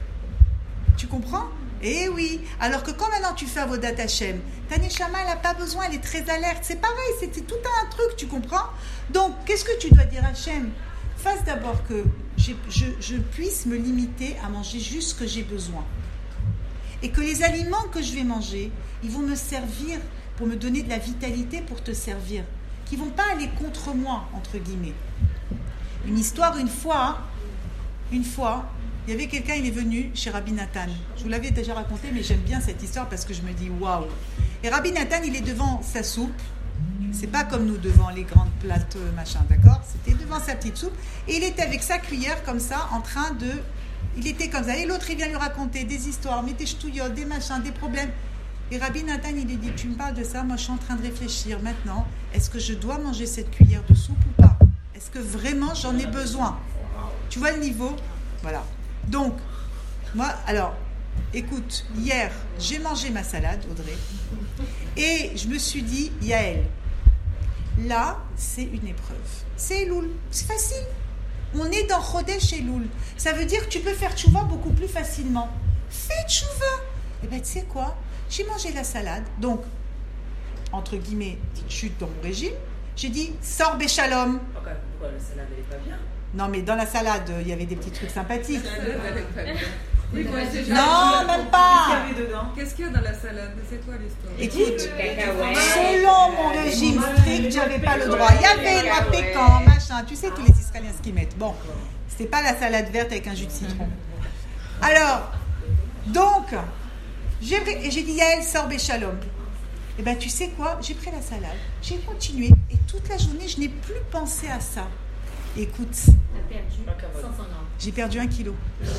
Tu comprends? Eh oui. Alors que quand maintenant tu fais Avodat Hashem, ta neshama, elle n'a pas besoin, elle est très alerte. C'est pareil, c'est, c'est tout un truc, tu comprends? Donc, qu'est-ce que tu dois dire à Hashem? Fasse d'abord que je, je, je puisse me limiter à manger juste ce que j'ai besoin. Et que les aliments que je vais manger, ils vont me servir pour me donner de la vitalité pour te servir. Qui ne vont pas aller contre moi, entre guillemets. Une histoire, une fois, une fois, il y avait quelqu'un, il est venu chez Rabbi Nathan. Je vous l'avais déjà raconté, mais j'aime bien cette histoire parce que je me dis waouh. Et Rabbi Nathan, il est devant sa soupe. C'est pas comme nous devant les grandes plates, machin, d'accord? C'était devant sa petite soupe. Et il était avec sa cuillère comme ça, en train de... Il était comme ça. Et l'autre, il vient lui raconter des histoires, mais des ch'touillottes, des machins, des problèmes. Et Rabbi Nathan, il lui dit, tu me parles de ça, moi je suis en train de réfléchir maintenant. Est-ce que je dois manger cette cuillère de soupe ou pas? Est-ce que vraiment j'en ai besoin? Tu vois le niveau? Voilà. Donc, moi, alors, écoute, hier, j'ai mangé ma salade, Audrey, et je me suis dit, Yael, là, c'est une épreuve. C'est Elul, c'est facile. On est dans Chodesh Elul. Ça veut dire que tu peux faire tchouva beaucoup plus facilement. Fais tchouva. Eh bien, tu sais quoi? J'ai mangé la salade, donc, entre guillemets, petite chute dans mon régime. J'ai dit, sors Béchalom. Pourquoi, pourquoi la salade, elle n'est pas bien? Non, mais dans la salade, il y avait des petits trucs sympathiques. Oui, quoi, c'est Non, même pas. Qu'est-ce qu'il y avait dedans? Qu'est-ce qu'il y a dans la salade? c'est toi l'histoire. Écoute, Cacahuètes. selon mon régime strict, j'avais pas le droit. Il y avait la pécan, machin. Tu sais, tous les Israéliens ce qu'ils mettent. Bon, c'était pas la salade verte avec un jus de citron. Alors, donc, j'ai, pris- et j'ai dit, Yael, sors Béchalom. Eh bien, tu sais quoi? J'ai pris la salade, j'ai continué, et toute la journée, je n'ai plus pensé à ça. Écoute, T'as perdu cinq cents grammes. j'ai perdu un kilo.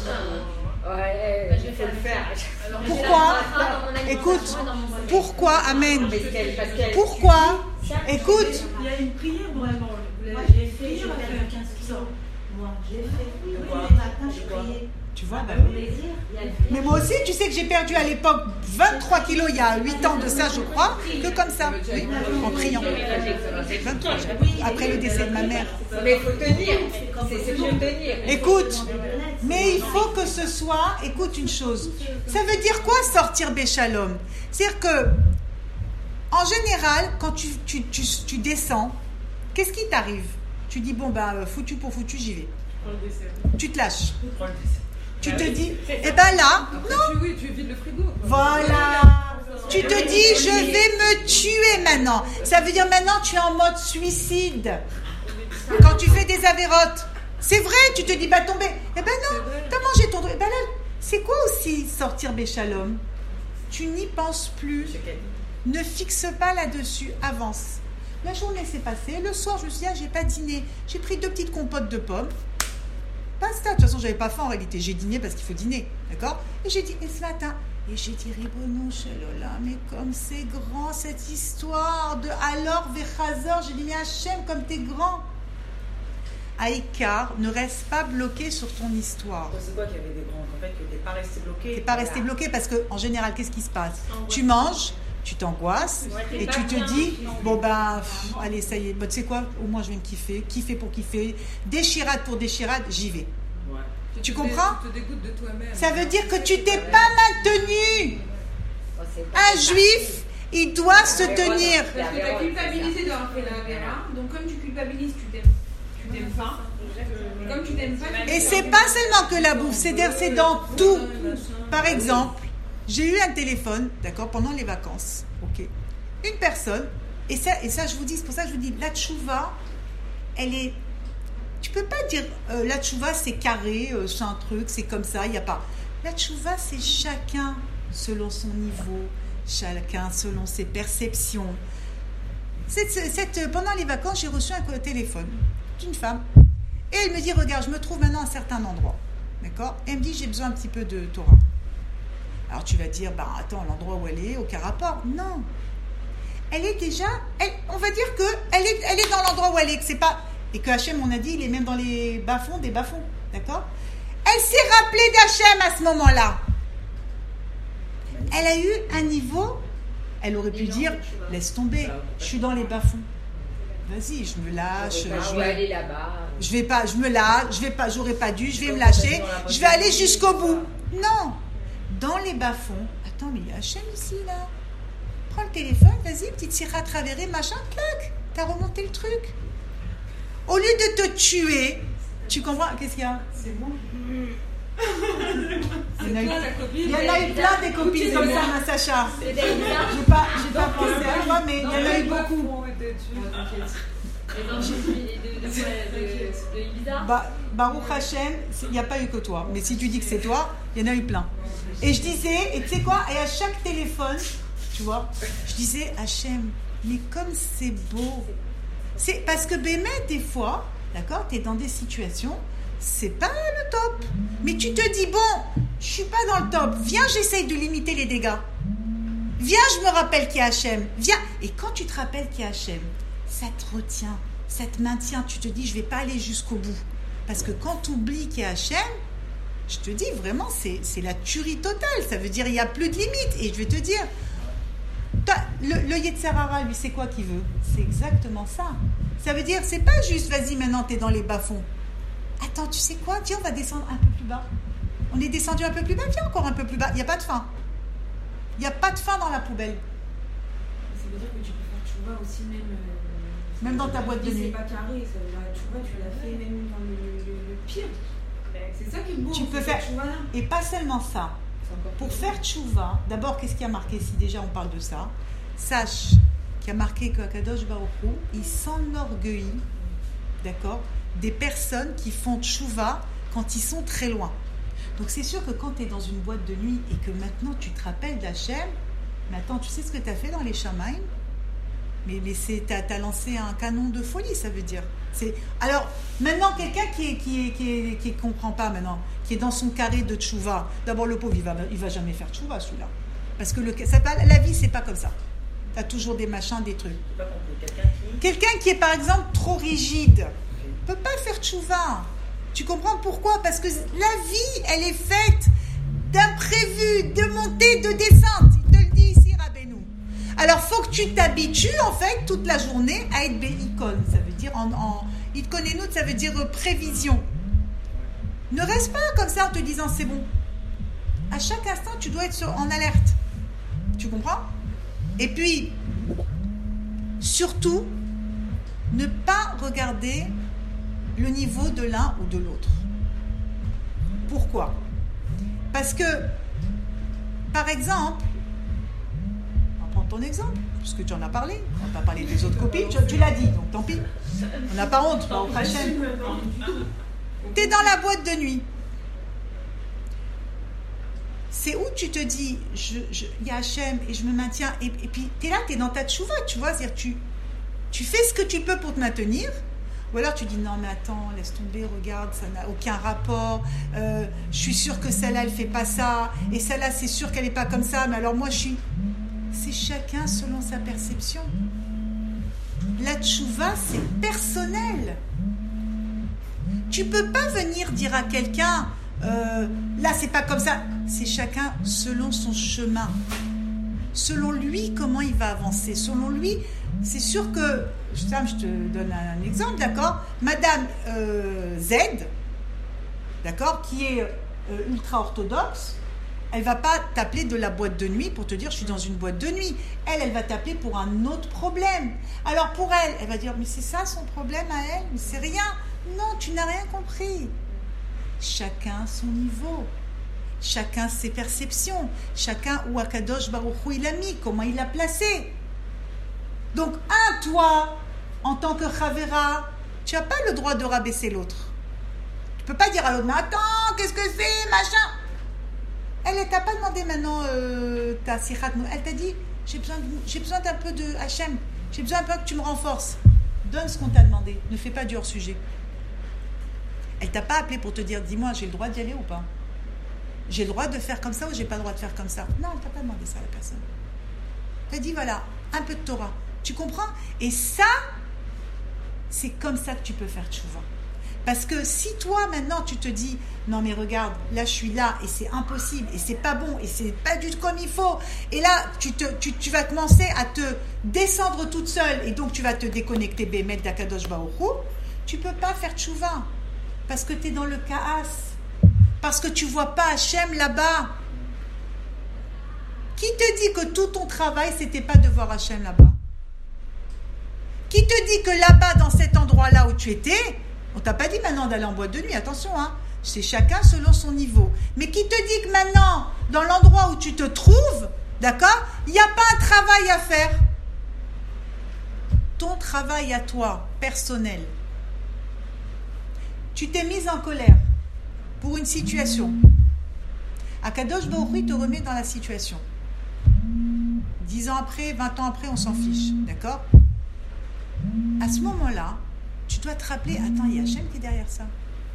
Ouais, Bah, je vais il faut le faire. Alors, Pourquoi? j'ai la- dans mon alimentation Écoute, et dans mon- pourquoi? Amen. Parce qu'elle- parce qu'elle- Pourquoi? Écoute, Il y a une prière vraiment. Moi, je l'ai fait, j'ai perdu quinze kilos. Moi, je l'ai fait. Oui, les matins, je priais. tu vois, bah Pour oui. plaisir. Il y a le Mais moi aussi, tu sais que j'ai perdu à l'époque vingt-trois kilos, il y a huit ans de ça, je crois, que comme ça, oui, en priant. vingt-trois, après le décès de ma mère. Mais il faut tenir. C'est c'est pour tenir. Écoute, mais il faut que ce soit, écoute une chose, ça veut dire quoi sortir Béchalom? C'est-à-dire que, en général, quand tu, tu, tu, tu descends, qu'est-ce qui t'arrive? Tu dis, bon, ben, foutu pour foutu, j'y vais. Tu te lâches. Tu te dis, eh ben là, Après, non, tu, oui, tu vides le frigo. quoi. voilà. Tu te dis, je vais me tuer maintenant. Ça veut dire maintenant, tu es en mode suicide. Quand tu fais des avérotes. C'est vrai, tu te dis, bah tomber. Eh ben non, t'as mangé ton... Eh ben là, c'est quoi aussi sortir Béchalom? Tu n'y penses plus. Ne fixe pas là-dessus, avance. La journée s'est passée, le soir je me suis dit, ah, j'ai pas dîné. J'ai pris deux petites compotes de pommes. Basta, de toute façon j'avais pas faim en réalité, j'ai dîné parce qu'il faut dîner, d'accord? Et j'ai dit, et ce matin, et j'ai dit, Ribono Shelola, mais comme c'est grand cette histoire de alors Vechazor, j'ai dit, mais Hachem, comme t'es grand. Aïkar, ne reste pas bloqué sur ton histoire. C'est quoi qu'il y avait des grands? En fait, que t'es pas resté bloqué. T'es pas resté bloqué parce que en général, qu'est-ce qui se passe? Tu manges, tu t'angoisses et tu te dis, bon ben, pff, allez, ça y est, bon, tu sais quoi, au moins je vais me kiffer, kiffer pour kiffer, déchirade pour déchirade, j'y vais. Ouais. Tu te comprends? dé- Tu te dégoûtes de toi-même. Ça veut dire que tu t'es pas maintenu. Oh, c'est pas Un ça. juif, il doit se tenir. Parce que tu as culpabilisé d'avoir fait la Vera. Donc, comme tu culpabilises, tu t'aimes, tu t'aimes pas. Et comme tu t'aimes pas, tu Et c'est pas seulement que la bouffe, c'est c'est dans tout. Par exemple, j'ai eu un téléphone, d'accord, pendant les vacances, ok. Une personne, et ça, et ça je vous dis, c'est pour ça que je vous dis, la tchouva, elle est, tu peux pas dire, euh, la tchouva c'est carré, euh, c'est un truc, c'est comme ça, il n'y a pas. La tchouva c'est chacun selon son niveau, chacun selon ses perceptions. Cette, cette, pendant les vacances, j'ai reçu un téléphone d'une femme, et elle me dit, regarde, je me trouve maintenant à un certain endroit, d'accord, et elle me dit, j'ai besoin un petit peu de Torah. Alors tu vas dire, bah attends, l'endroit où elle est, aucun rapport. Non. Elle est déjà, elle, on va dire que elle est, elle est dans l'endroit où elle est, que c'est pas, et que Hachem, on a dit, il est même dans les bas-fonds des bas-fonds, d'accord? Elle s'est rappelée d'Hachem à ce moment-là. Elle a eu un niveau, elle aurait pu dire, laisse tomber, je suis dans les bas-fonds. Vas-y, je me lâche, Je je vais vais, aller là-bas. je vais pas, je me lâche, je vais pas, j'aurais pas dû, je vais me lâcher, je vais aller jusqu'au bout. Non. Dans les bas-fonds, attends, mais il y a Hachem ici, là. Prends le téléphone, vas-y, petite sirah travérée, machin, clac, t'as remonté le truc. Au lieu de te tuer, tu comprends? Qu'est-ce qu'il y a? C'est bon. Il y en a eu, Toi, la copine. il y en a eu plein des copines comme ça, ma Sacha. C'est bizarre. J'ai pas, j'ai pas pensé à toi, mais il y en a eu beaucoup. Les enfants de, de, de, de, de Ibiza. Ba- Baruch Hashem, il n'y a pas eu que toi. Mais si tu dis que c'est toi, il y en a eu plein. Et je disais, et tu sais quoi? Et à chaque téléphone, tu vois, je disais, Hachem, mais comme c'est beau. C'est parce que Bémet, des fois, d'accord, tu es dans des situations, c'est pas le top. Mais tu te dis, bon, je suis pas dans le top. Viens, j'essaye de limiter les dégâts. Viens, je me rappelle qu'il y a Hachem. Viens. Et quand tu te rappelles qu'il y a Hachem, ça te retient, ça te maintient. Tu te dis, je vais pas aller jusqu'au bout. Parce que quand tu oublies qu'il y a Hachem, je te dis vraiment, c'est, c'est la tuerie totale. Ça veut dire, il n'y a plus de limite. Et je vais te dire, toi, le, le Yetzer Hara, lui, c'est quoi qu'il veut? C'est exactement ça. Ça veut dire, c'est pas juste, vas-y, maintenant, t'es dans les bas-fonds. Attends, tu sais quoi? Viens, on va descendre un peu plus bas. On est descendu un peu plus bas, viens encore un peu plus bas. Il n'y a pas de fin. Il n'y a pas de fin dans la poubelle. Ça veut dire que tu peux faire tchouva aussi même. euh, Même dans ta boîte de C'est nuit. pas carré, ça veut dire tchouva, tu l'as fait même dans le, le, le pire. C'est ça qui est beau. Tu en peux fait, faire- cette tchouva-là. Et pas seulement ça. Pour faire tchouva, d'abord, qu'est-ce qui a marqué, si déjà on parle de ça? Sache qu'il y a marqué que Akadosh Baruch Hu, il s'enorgueillit, d'accord, des personnes qui font tchouva quand ils sont très loin. Donc c'est sûr que quand tu es dans une boîte de nuit et que maintenant tu te rappelles d'Hachem, mais attends, tu sais ce que tu as fait dans les Shamaïm? Mais, mais c'est, t'as, t'as lancé un canon de folie, ça veut dire. C'est, alors, maintenant, quelqu'un qui est, qui est, qui est, qui est, comprend pas maintenant, qui est dans son carré de tchouva, d'abord le pauvre, il va, il va jamais faire tchouva, celui-là. Parce que le, ça, la vie, c'est pas comme ça. Tu as toujours des machins, des trucs. Pas compris. Quelqu'un qui... Quelqu'un qui est, par exemple, trop rigide, ne peut pas faire tchouva. Tu comprends pourquoi? Parce que la vie, elle est faite d'imprévus, de montées, de descentes. Il te le dit ici, Rabbeinu. Alors, il faut que tu t'habitues, en fait, toute la journée à être béicon. Ça veut dire, en, en itkonenout, ça veut dire euh, prévision. Ne reste pas comme ça en te disant, c'est bon. À chaque instant, tu dois être sur, en alerte. Tu comprends? Et puis, surtout, ne pas regarder le niveau de l'un ou de l'autre. Pourquoi? Parce que, par exemple, on va prendre ton exemple, puisque tu en as parlé, on t'a parlé des autres copines, tu, tu l'as dit, donc tant pis. On n'a pas honte, pas au Hachem. Tu es dans la boîte de nuit. C'est où tu te dis, je, je, il y a Hachem et je me maintiens, et, et puis tu es là, tu es dans ta tchouva, tu vois, c'est-à-dire tu, tu fais ce que tu peux pour te maintenir. Ou alors tu dis non mais attends, laisse tomber, regarde, ça n'a aucun rapport, euh, je suis sûre que celle-là elle fait pas ça, et celle-là c'est sûr qu'elle est pas comme ça, mais alors moi je suis... C'est chacun selon sa perception. La tchouva c'est personnel. Tu peux pas venir dire à quelqu'un euh, là c'est pas comme ça, c'est chacun selon son chemin. Selon lui, comment il va avancer. Selon lui, c'est sûr que, je te donne un exemple, d'accord? Madame euh, Z, d'accord, qui est euh, ultra-orthodoxe, elle ne va pas t'appeler de la boîte de nuit pour te dire, je suis dans une boîte de nuit. Elle, elle va t'appeler pour un autre problème. Alors pour elle, elle va dire, mais c'est ça son problème à elle? Mais c'est rien. Non, tu n'as rien compris. Chacun son niveau. Chacun ses perceptions, chacun où Akadosh Baruch Hu il a mis, comment il l'a placé. Donc, un, toi, en tant que Chavera, tu n'as pas le droit de rabaisser l'autre. Tu ne peux pas dire à l'autre, mais attends, qu'est-ce que c'est, machin. Elle ne t'a pas demandé maintenant euh, ta sirhat. Elle t'a dit, j'ai besoin, de, j'ai besoin d'un peu de Hachem, j'ai besoin un peu que tu me renforces. Donne ce qu'on t'a demandé, ne fais pas du hors-sujet. Elle ne t'a pas appelé pour te dire, dis-moi, j'ai le droit d'y aller ou pas? J'ai le droit de faire comme ça ou j'ai pas le droit de faire comme ça? Non, elle t'a pas demandé ça à la personne. Elle t'a dit voilà, un peu de Torah. Tu comprends? Et ça, c'est comme ça que tu peux faire tchouva. Parce que si toi maintenant tu te dis non mais regarde, là je suis là et c'est impossible et c'est pas bon et c'est pas du tout comme il faut, et là tu, te, tu, tu vas commencer à te descendre toute seule et donc tu vas te déconnecter Bémet d'Akadosh Baruch Hu, tu peux pas faire tchouva parce que tu es dans le chaos. Parce que tu ne vois pas Hachem là-bas. Qui te dit que tout ton travail, c'était pas de voir Hachem là-bas? Qui te dit que là-bas, dans cet endroit-là où tu étais, on t'a pas dit maintenant d'aller en boîte de nuit, attention, hein, c'est chacun selon son niveau. Mais qui te dit que maintenant, dans l'endroit où tu te trouves, d'accord, il n'y a pas un travail à faire? Ton travail à toi, personnel. Tu t'es mise en colère pour une situation. Akadosh Baruch Hu te remet dans la situation. Dix ans après, vingt ans après, on s'en fiche. D'accord? À ce moment-là, tu dois te rappeler, attends, il y a Hachem qui est derrière ça.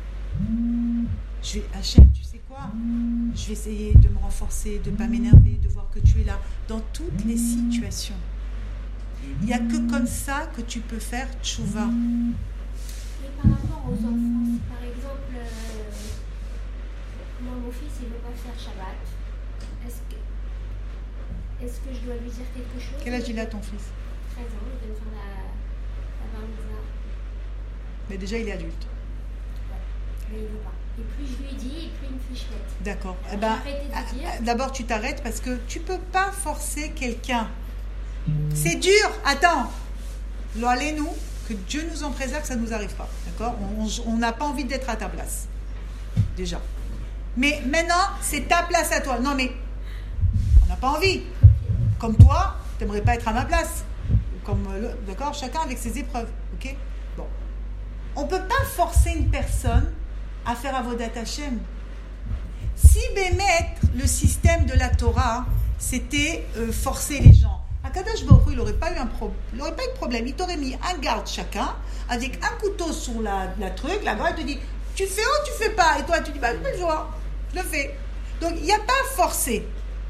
Je vais, Hachem, tu sais quoi? Je vais essayer de me renforcer, de ne pas m'énerver, de voir que tu es là dans toutes les situations. Il n'y a que comme ça que tu peux faire tchouva. Et par rapport aux enfants, par exemple, euh, moi, mon fils, il ne veut pas faire Shabbat. Est-ce que, est-ce que je dois lui dire quelque chose? Quel âge il a ton fils? treize ans, il vient de faire la, la bar mitzvah. Mais déjà, il est adulte. Ouais, mais il ne veut pas. Et plus je lui dis, et plus il me fait chouette. D'accord. Alors, Eh ben, j'ai arrêté de dire. d'abord, tu t'arrêtes parce que tu ne peux pas forcer quelqu'un. C'est dur. Attends. Lo allez-nous, que Dieu nous en préserve, que ça ne nous arrive pas. D'accord? On n'a pas envie d'être à ta place. Déjà. Mais maintenant, c'est ta place à toi. Non, mais on n'a pas envie. Comme toi, tu n'aimerais pas être à ma place. Comme, d'accord, chacun avec ses épreuves. Ok. Bon. On ne peut pas forcer une personne à faire Avodat Hashem. Si Bémet, le système de la Torah, c'était euh, forcer les gens, Akadosh Baruch Hu, il n'aurait pas eu un pro- il n'aurait pas eu de problème. Il t'aurait mis un garde chacun, avec un couteau sur la, la truc, la garde te dit, tu fais ou tu fais pas? Et toi, tu dis, bah, je peux le voir, je le fais. Donc, il n'y a pas à forcer.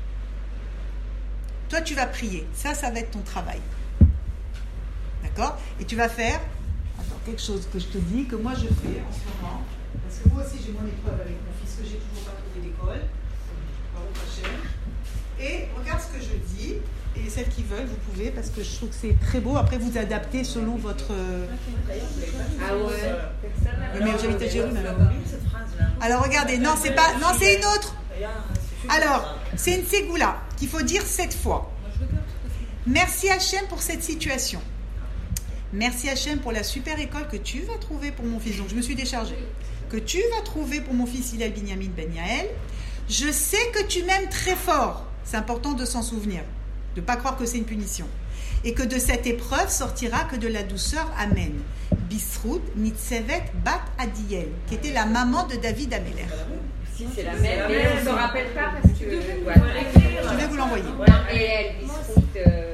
Toi, tu vas prier. Ça, ça va être ton travail. D'accord? Et tu vas faire, attends, quelque chose que je te dis, que moi je fais en ce moment, parce que moi aussi j'ai mon épreuve avec mon fils, que j'ai toujours pas trouvé d'école. Et regarde ce que je dis, et celles qui veulent, vous pouvez, parce que je trouve que c'est très beau. Après, vous adaptez selon votre. Ah ouais. Oui, mais j'habite à Jérusalem. Alors regardez, non, c'est pas. Non, c'est une autre. Alors, c'est une ségoula qu'il faut dire sept fois. Merci Hachem pour cette situation. Merci Hachem pour la super école que tu vas trouver pour mon fils. Donc je me suis déchargée. Que tu vas trouver pour mon fils Hillel Binyamin Ben Yael. Je sais que tu m'aimes très fort. C'est important de s'en souvenir. De ne pas croire que c'est une punition. Et que de cette épreuve sortira que de la douceur. Amen. Bisrout Nitsevet Bat Adiel, qui était la maman de David Améler. Si c'est la même, mais on ne se rappelle pas parce que. Je vais vous l'envoyer. Et elle, Bisrout. Euh,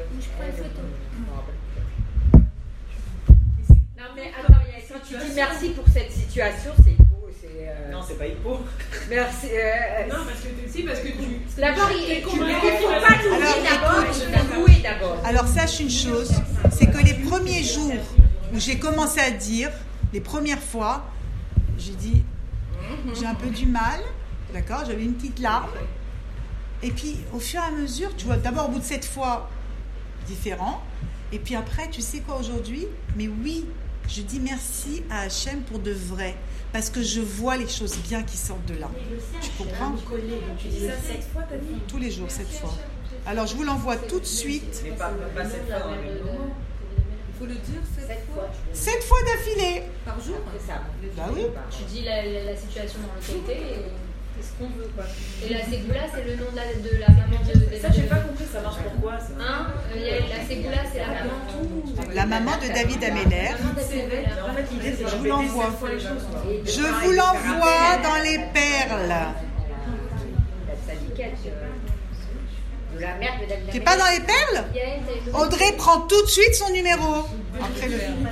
non mais attends, quand tu dis merci pour cette situation, c'est beau. C'est, euh... Non, c'est pas hippo. Merci. Euh... Non, parce que si, parce que tu. D'abord, il ne faut pas tout Alors, dire d'abord, il faut louer d'abord. Alors sache une chose, c'est que les premiers jours où j'ai commencé à dire, les premières fois, j'ai dit, j'ai un peu du mal, d'accord, j'avais une petite larme. Et puis, au fur et à mesure, tu vois, d'abord au bout de cette fois, différent. Et puis après, tu sais quoi aujourd'hui? Mais oui, je dis merci à Hachem pour de vrai. Parce que je vois les choses bien qui sortent de là. Tu comprends? Tu dis ça sept fois, t'as dit? Tous les jours, sept fois. Alors, je vous l'envoie tout de suite. Mais pas, pas sept fois dans le même moment. Il faut le dire sept fois. Sept fois d'affilée. Par jour? C'est ça. Bah oui. Tu dis la, la, la situation dans localité et c'est ce qu'on veut quoi. Et la Ségoula, c'est le nom de la, de la maman de, de Ça, j'ai pas compris, ça marche pourquoi ça? Hein euh, La Ségoula, c'est la maman. La maman de David Améler. La maman de David Améler. En fait, l'idée, c'est de Je vous répéter l'envoie. sept fois les choses. Je vous l'envoie dans les perles. La sadiquette de la mère de David. T'es pas dans les perles? Audrey prend tout de suite son numéro. Après le film.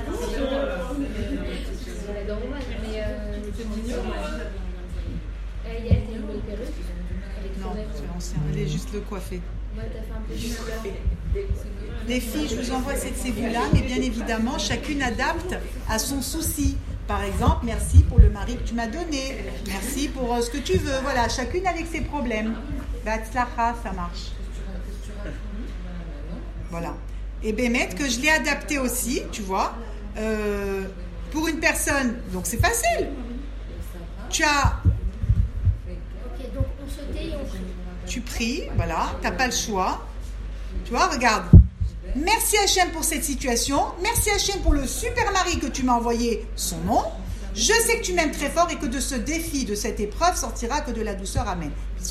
Non, c'est l'ancien. Elle est juste le coiffée. Les filles, je vous envoie cette ségoula, mais bien évidemment, chacune adapte à son souci. Par exemple, merci pour le mari que tu m'as donné. Merci pour euh, ce que tu veux. Voilà, chacune avec ses problèmes. Batzlacha, ça marche. Voilà. Et Bémet, que je l'ai adapté aussi, tu vois, euh, pour une personne. Donc c'est facile. Tu as. Ok, donc on se tait et on prie. Tu pries, voilà, tu n'as pas le choix. Tu vois, regarde. Merci Hachem pour cette situation. Merci Hachem pour le super mari que tu m'as envoyé son nom. Je sais que tu m'aimes très fort et que de ce défi, de cette épreuve, sortira que de la douceur. Amen.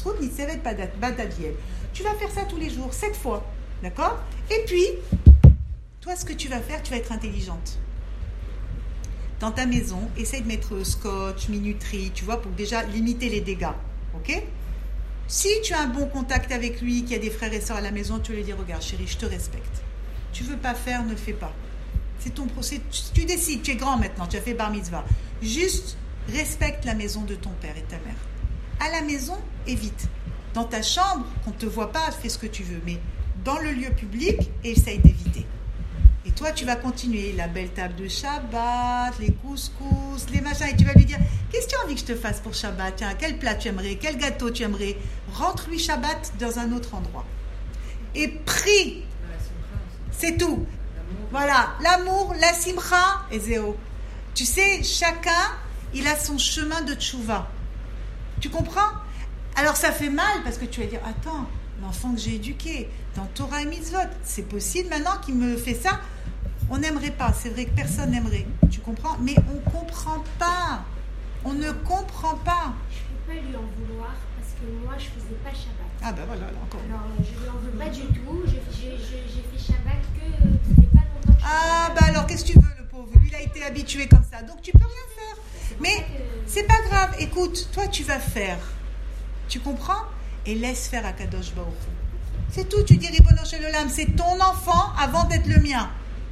Tu vas faire ça tous les jours, sept fois. D'accord? Et puis, toi, ce que tu vas faire, tu vas être intelligente. Dans ta maison, essaye de mettre scotch, minuterie, tu vois, pour déjà limiter les dégâts. Ok? Si tu as un bon contact avec lui, qu'il y a des frères et sœurs à la maison, tu lui dis, regarde chérie, je te respecte. Tu veux pas faire, ne le fais pas. C'est ton procès. Tu décides, tu es grand maintenant, tu as fait bar mitzvah. Juste respecte la maison de ton père et ta mère. À la maison, évite. Dans ta chambre, qu'on ne te voit pas, fais ce que tu veux. Mais dans le lieu public, essaye d'éviter. Et toi, tu vas continuer. La belle table de Shabbat, les couscous, les machins. Et tu vas lui dire, qu'est-ce que tu as envie que je te fasse pour Shabbat? Tiens, quel plat tu aimerais? Quel gâteau tu aimerais? Rentre-lui Shabbat dans un autre endroit. Et prie. C'est tout. Voilà, l'amour, la simcha et zéro. Tu sais, chacun, il a son chemin de tchouva. Tu comprends? Alors ça fait mal parce que tu vas dire, attends, l'enfant que j'ai éduqué dans Torah et Mitzvot, c'est possible maintenant qu'il me fait ça? On n'aimerait pas, c'est vrai que personne n'aimerait, tu comprends? Mais on ne comprend pas. On ne comprend pas. pas lui en vouloir parce que moi je faisais pas Shabbat. Ah ben voilà, là encore. Alors euh, je lui en veux pas du tout. Je- je- je- J'ai fait Shabbat que euh, ça fait pas longtemps que je Ah fais bah alors qu'est-ce que tu veux, le pauvre? Lui, il a été habitué comme ça, donc tu peux rien faire. Mais c'est pas grave, écoute, toi tu vas faire. Tu comprends? Et laisse faire Akadosh Baruch Hu. C'est tout, tu dis Ribono Shel Olam, c'est ton enfant avant d'être le mien.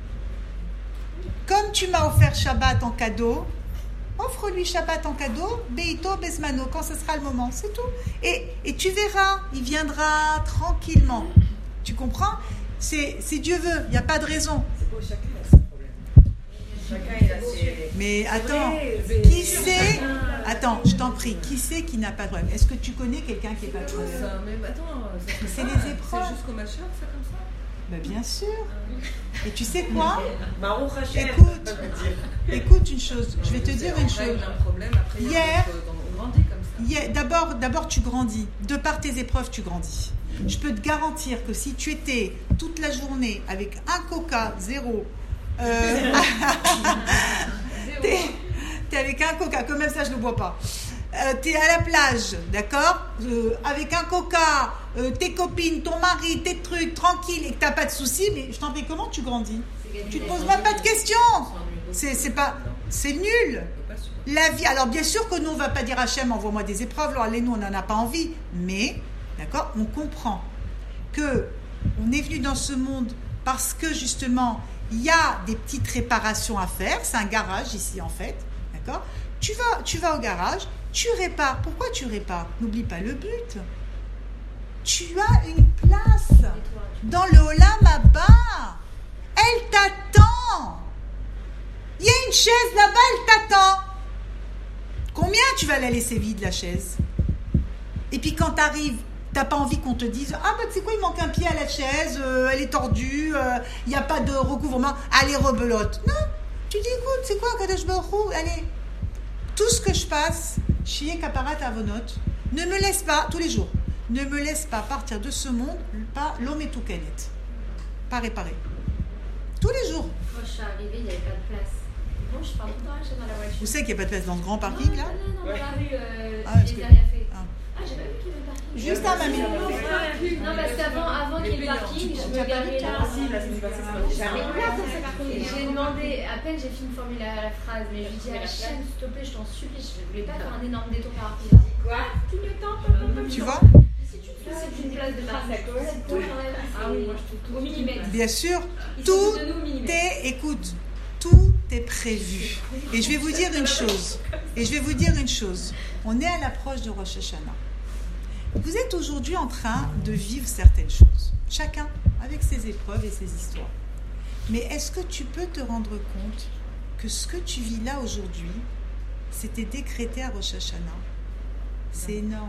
Comme tu m'as offert Shabbat en cadeau, offre-lui Shabbat en cadeau, Beito Bezmano, quand ce sera le moment, c'est tout. Et, et tu verras, il viendra tranquillement. Tu comprends? C'est, si Dieu veut, il n'y a pas de raison. C'est pas chacun a ses problèmes. Chacun il a ses. Mais attends, vrai, qui c'est- c'est? Attends, je t'en prie, qui c'est qui n'a pas de problème? Est-ce que tu connais quelqu'un qui n'a pas de problème? Ça, mais attends, ça fait C'est pas, les épreuves. C'est jusqu'au machin, ça comme ça. Ben bien sûr. Et tu sais quoi? Baruch Hashem. Écoute. ça veut dire. Écoute une chose, je vais te C'est dire en une règle chose. un problème, après il y a Hier- d'autres choses, on grandit comme ça. Yeah, D'abord, d'abord, tu grandis. De par tes épreuves, tu grandis. Je peux te garantir que si tu étais toute la journée avec un coca, zéro, euh, t'es, t'es avec un coca, comme même ça je ne le bois pas. Euh, t'es à la plage, d'accord, euh, avec un coca, euh, tes copines, ton mari, tes trucs, tranquille, et que t'as pas de soucis, mais je t'en prie, comment tu grandis? Tu te poses même pas de questions. C'est, c'est pas, c'est nul. La vie, alors bien sûr que nous on va pas dire Hachem envoie-moi des épreuves, alors allez nous on n'en a pas envie, mais d'accord, on comprend que on est venu dans ce monde parce que justement il y a des petites réparations à faire, c'est un garage ici en fait, d'accord, tu vas, tu vas au garage, tu répares, pourquoi tu répares? N'oublie pas le but, tu as une place dans le Olam Haba, elle t'attend, il y a une chaise là-bas, elle t'attend. Combien tu vas la laisser vide, la chaise? Et puis quand tu arrives, tu n'as pas envie qu'on te dise « Ah, bah tu sais quoi, il manque un pied à la chaise, euh, elle est tordue, il euh, n'y a pas de recouvrement, allez, rebelote. » Non, tu dis « Écoute, c'est quoi, Kadosh Baruch Hu, allez, tout ce que je passe, Shiye Kaparat Avonot, ne me laisse pas, tous les jours, ne me laisse pas partir de ce monde, pas l'homme et tout kenet, pas réparé. Tous les jours. » Quand je suis arrivée, il n'y avait pas de place. Bon, je parle tout le temps, je suis dans la voiture. Vous savez qu'il n'y a pas de place dans ce grand parking là? Non, non, non, dans la rue, euh, Ah, parce les que- a fait. Ah. Ah, j'ai pas vu qu'il y avait le parking. Juste à mamie. Non, parce qu'avant avant qu'il y ait le parking, je me garais là. Ah, si, la semaine passée, ça m'a dit J'arrive jamais. là pour ce parking. Et j'ai demandé, à peine j'ai fini de formuler la, la phrase, mais je lui dis à Hachem, s'il te plaît, je t'en supplie, je voulais pas faire un énorme détour par rapport là. Quoi? Clignotant, pop, pop, pop. Tu vois? Si tu te c'est une place de parking, c'est tout quand même. Ah oui, moi je trouve tout au millimètre. Bien sûr, Ils tout sont de nous au millimètre. est, écoute, tout est prévu. Et je vais vous dire une chose. Et je vais vous dire une chose. On est à l'approche de Rosh Hashanah. Vous êtes aujourd'hui en train de vivre certaines choses. Chacun avec ses épreuves et ses histoires. Mais est-ce que tu peux te rendre compte que ce que tu vis là aujourd'hui, c'était décrété à Rosh Hashanah? C'est énorme.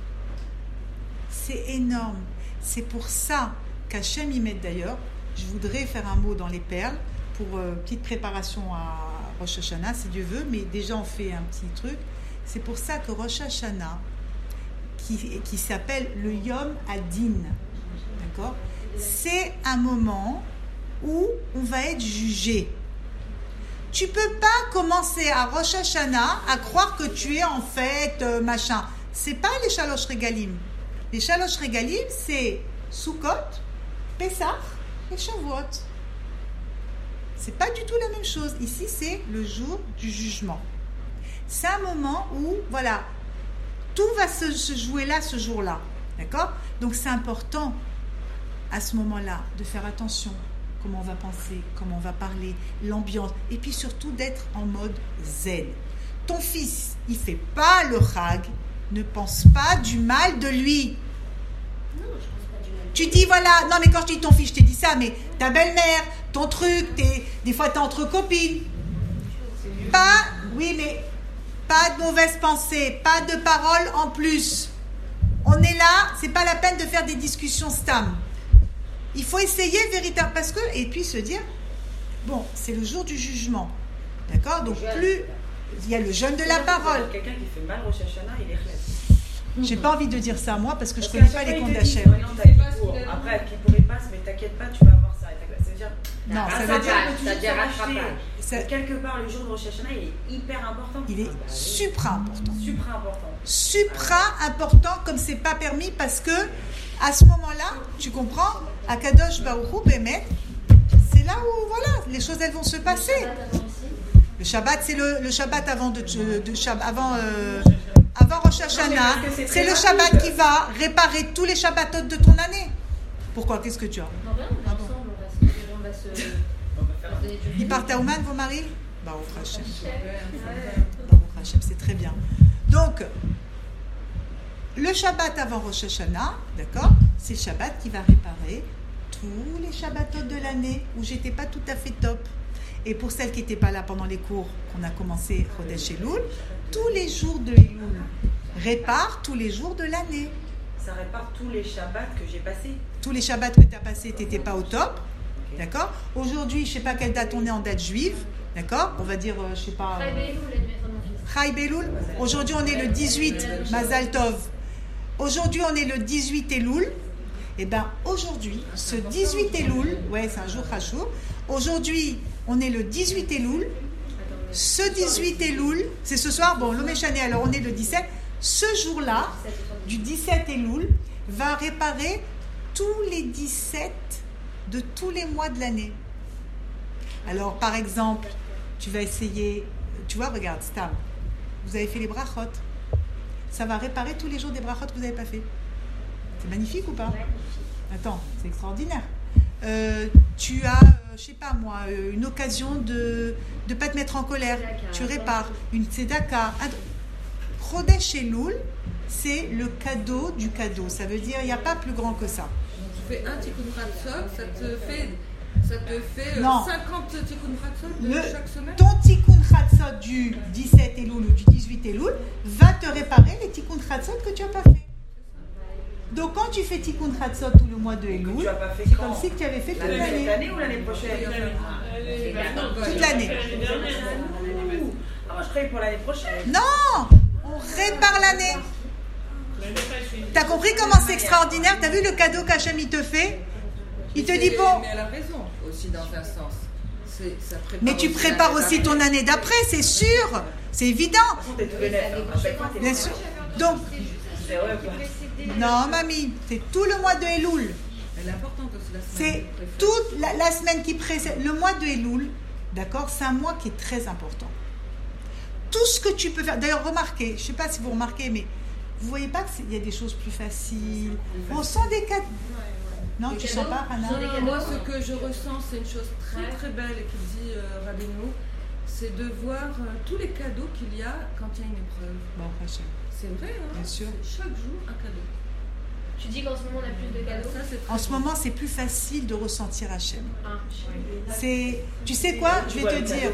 C'est énorme. C'est pour ça qu'Hachem y met d'ailleurs, je voudrais faire un mot dans les perles pour euh, petite préparation à Rosh Hashanah, si Dieu veut, mais déjà on fait un petit truc. C'est pour ça que Rosh Hashanah, qui, qui s'appelle le Yom Hadin, d'accord, c'est un moment où on va être jugé. Tu peux pas commencer à Rosh Hashanah à croire que tu es en fait euh, machin. C'est pas les Shalosh Regalim. Les Shalosh Regalim, c'est Sukkot, Pesach et Shavuot. C'est pas du tout la même chose. Ici, c'est le jour du jugement. C'est un moment où, voilà, tout va se, se jouer là, ce jour-là. D'accord? Donc, c'est important, à ce moment-là, de faire attention. Comment on va penser, comment on va parler, l'ambiance. Et puis, surtout, d'être en mode zen. Ton fils, il fait pas le chag. Ne pense pas du mal de lui. Non, je pense pas du mal. Tu dis, voilà, non, mais quand je dis ton fils, je t'ai dit ça, mais ta belle-mère, ton truc, t'es, des fois, t'es entre copines. Pas, oui, mais pas de mauvaises pensées, pas de paroles en plus. On est là, c'est pas la peine de faire des discussions stam. Il faut essayer véritablement, parce que, et puis se dire, bon, c'est le jour du jugement. D'accord? Donc, plus, il y a le jeûne de la parole. Quelqu'un qui fait mal Rosh Hashanah, il est relève. J'ai pas envie de dire ça moi parce que je Parce connais qu'à pas chaque les fois, comptes il te dit, d'Hachem. ouais, non, t'as dit pour. Après, qui pourrait passe, mais t'inquiète pas, tu vas avoir ça. Ça veut dire, Non, ça veut rattrapage, dire, que tu ça veut dire te racheter. rattrapage. Ça, quelque part, le jour de Rosh Hashanah, il est hyper important. Il est supra important. Supra important. Supra important, comme c'est pas permis, parce que à ce moment-là, tu comprends, à Kadosh Baruch Hu, Bémet, c'est là où, voilà, les choses, elles vont se passer. Le Shabbat, c'est le, le Shabbat avant, de, de, de, avant, euh, avant Rosh Hashanah. C'est le Shabbat qui va réparer tous les Shabbatot de ton année. Pourquoi? Qu'est-ce que tu as? Non, rien, on va ensemble, on va se... On va se... Ils partent à Ouman, vos maris? Bah, au Hachem. Au Hachem, c'est très bien. Donc, le Shabbat avant Rosh Hashanah, d'accord, c'est le Shabbat qui va réparer tous les Shabbatot de l'année où j'étais pas tout à fait top. Et pour celles qui n'étaient pas là pendant les cours qu'on a commencé Chodesh Elul, tous les jours de Elul réparent tous les jours de l'année. Ça répare tous les Shabbats que j'ai passés. Tous les Shabbats que tu as passés, tu n'étais pas au top. D'accord. Aujourd'hui, je ne sais pas quelle date on est en date juive. D'accord. On va dire, euh, je ne sais pas. Chai Beloul. Aujourd'hui, on est le dix-huit Mazal Tov. Aujourd'hui, on est le dix-huit Elul. Et bien, aujourd'hui, ce dix-huit Elul, ouais, c'est un jour Chachour. Aujourd'hui, on est le dix-huit Elul. Ce dix-huit Elul, c'est ce soir, bon, l'Omeshane, alors on est le dix-sept. Ce jour-là, du dix-sept Elul, va réparer tous les dix-sept de tous les mois de l'année. Alors, par exemple, tu vas essayer, tu vois, regarde, Stam, vous avez fait les brachot. Ça va réparer tous les jours des brachot que vous n'avez pas fait. C'est magnifique ou pas? Attends, c'est extraordinaire. Euh, tu as, euh, je sais pas moi, euh, une occasion de ne pas te mettre en colère. Tu répares. Une tzedaka. Chodesh Elul, c'est le cadeau du cadeau. Ça veut dire, il n'y a pas plus grand que ça. Tu fais un tikkun chatzot, ça te fait, ça te fait euh, non. cinquante tikkun chatzot Le, chaque semaine. Ton tikkun chatzot du dix-sept Elul ou du dix-huit Elul va te réparer les tikkun chatzot que tu n'as pas fait. Donc quand tu fais tikkun chatzot tout le mois de Elul, c'est comme si tu avais fait toute l'année. L'année ou l'année prochaine? Toute l'année. Ah, moi je travaille pour l'année prochaine. Non, on répare l'année. T'as compris comment c'est extraordinaire? T'as vu le cadeau qu'Hachem il te fait? Il te dit bon. Mais elle a raison aussi dans un sens. C'est, ça prépare mais tu prépares aussi ton année d'après, c'est sûr, c'est évident. Bien sûr. Donc, non, mamie, c'est tout le mois de Elul. Elle est importante aussi la semaine. C'est toute la, la semaine qui précède. Le mois de Elul, d'accord, c'est un mois qui est très important. Tout ce que tu peux faire. D'ailleurs, remarquez, je ne sais pas si vous remarquez, mais vous ne voyez pas qu'il y a des choses plus faciles. On sent des cadeaux. Non, tu ne sens pas, Hana? Moi, ce que je ressens, c'est une chose très très belle et qu'il dit euh, Rabbeinu, c'est de voir euh, tous les cadeaux qu'il y a quand il y a une épreuve. Bon, Hachem. C'est vrai, hein? Bien sûr. C'est chaque jour un cadeau. Tu dis qu'en ce moment on a plus de cadeaux? Ça, c'est très En ce bon. moment, c'est plus facile de ressentir Hachem. Ah, C'est, tu sais quoi? Je vais te dire.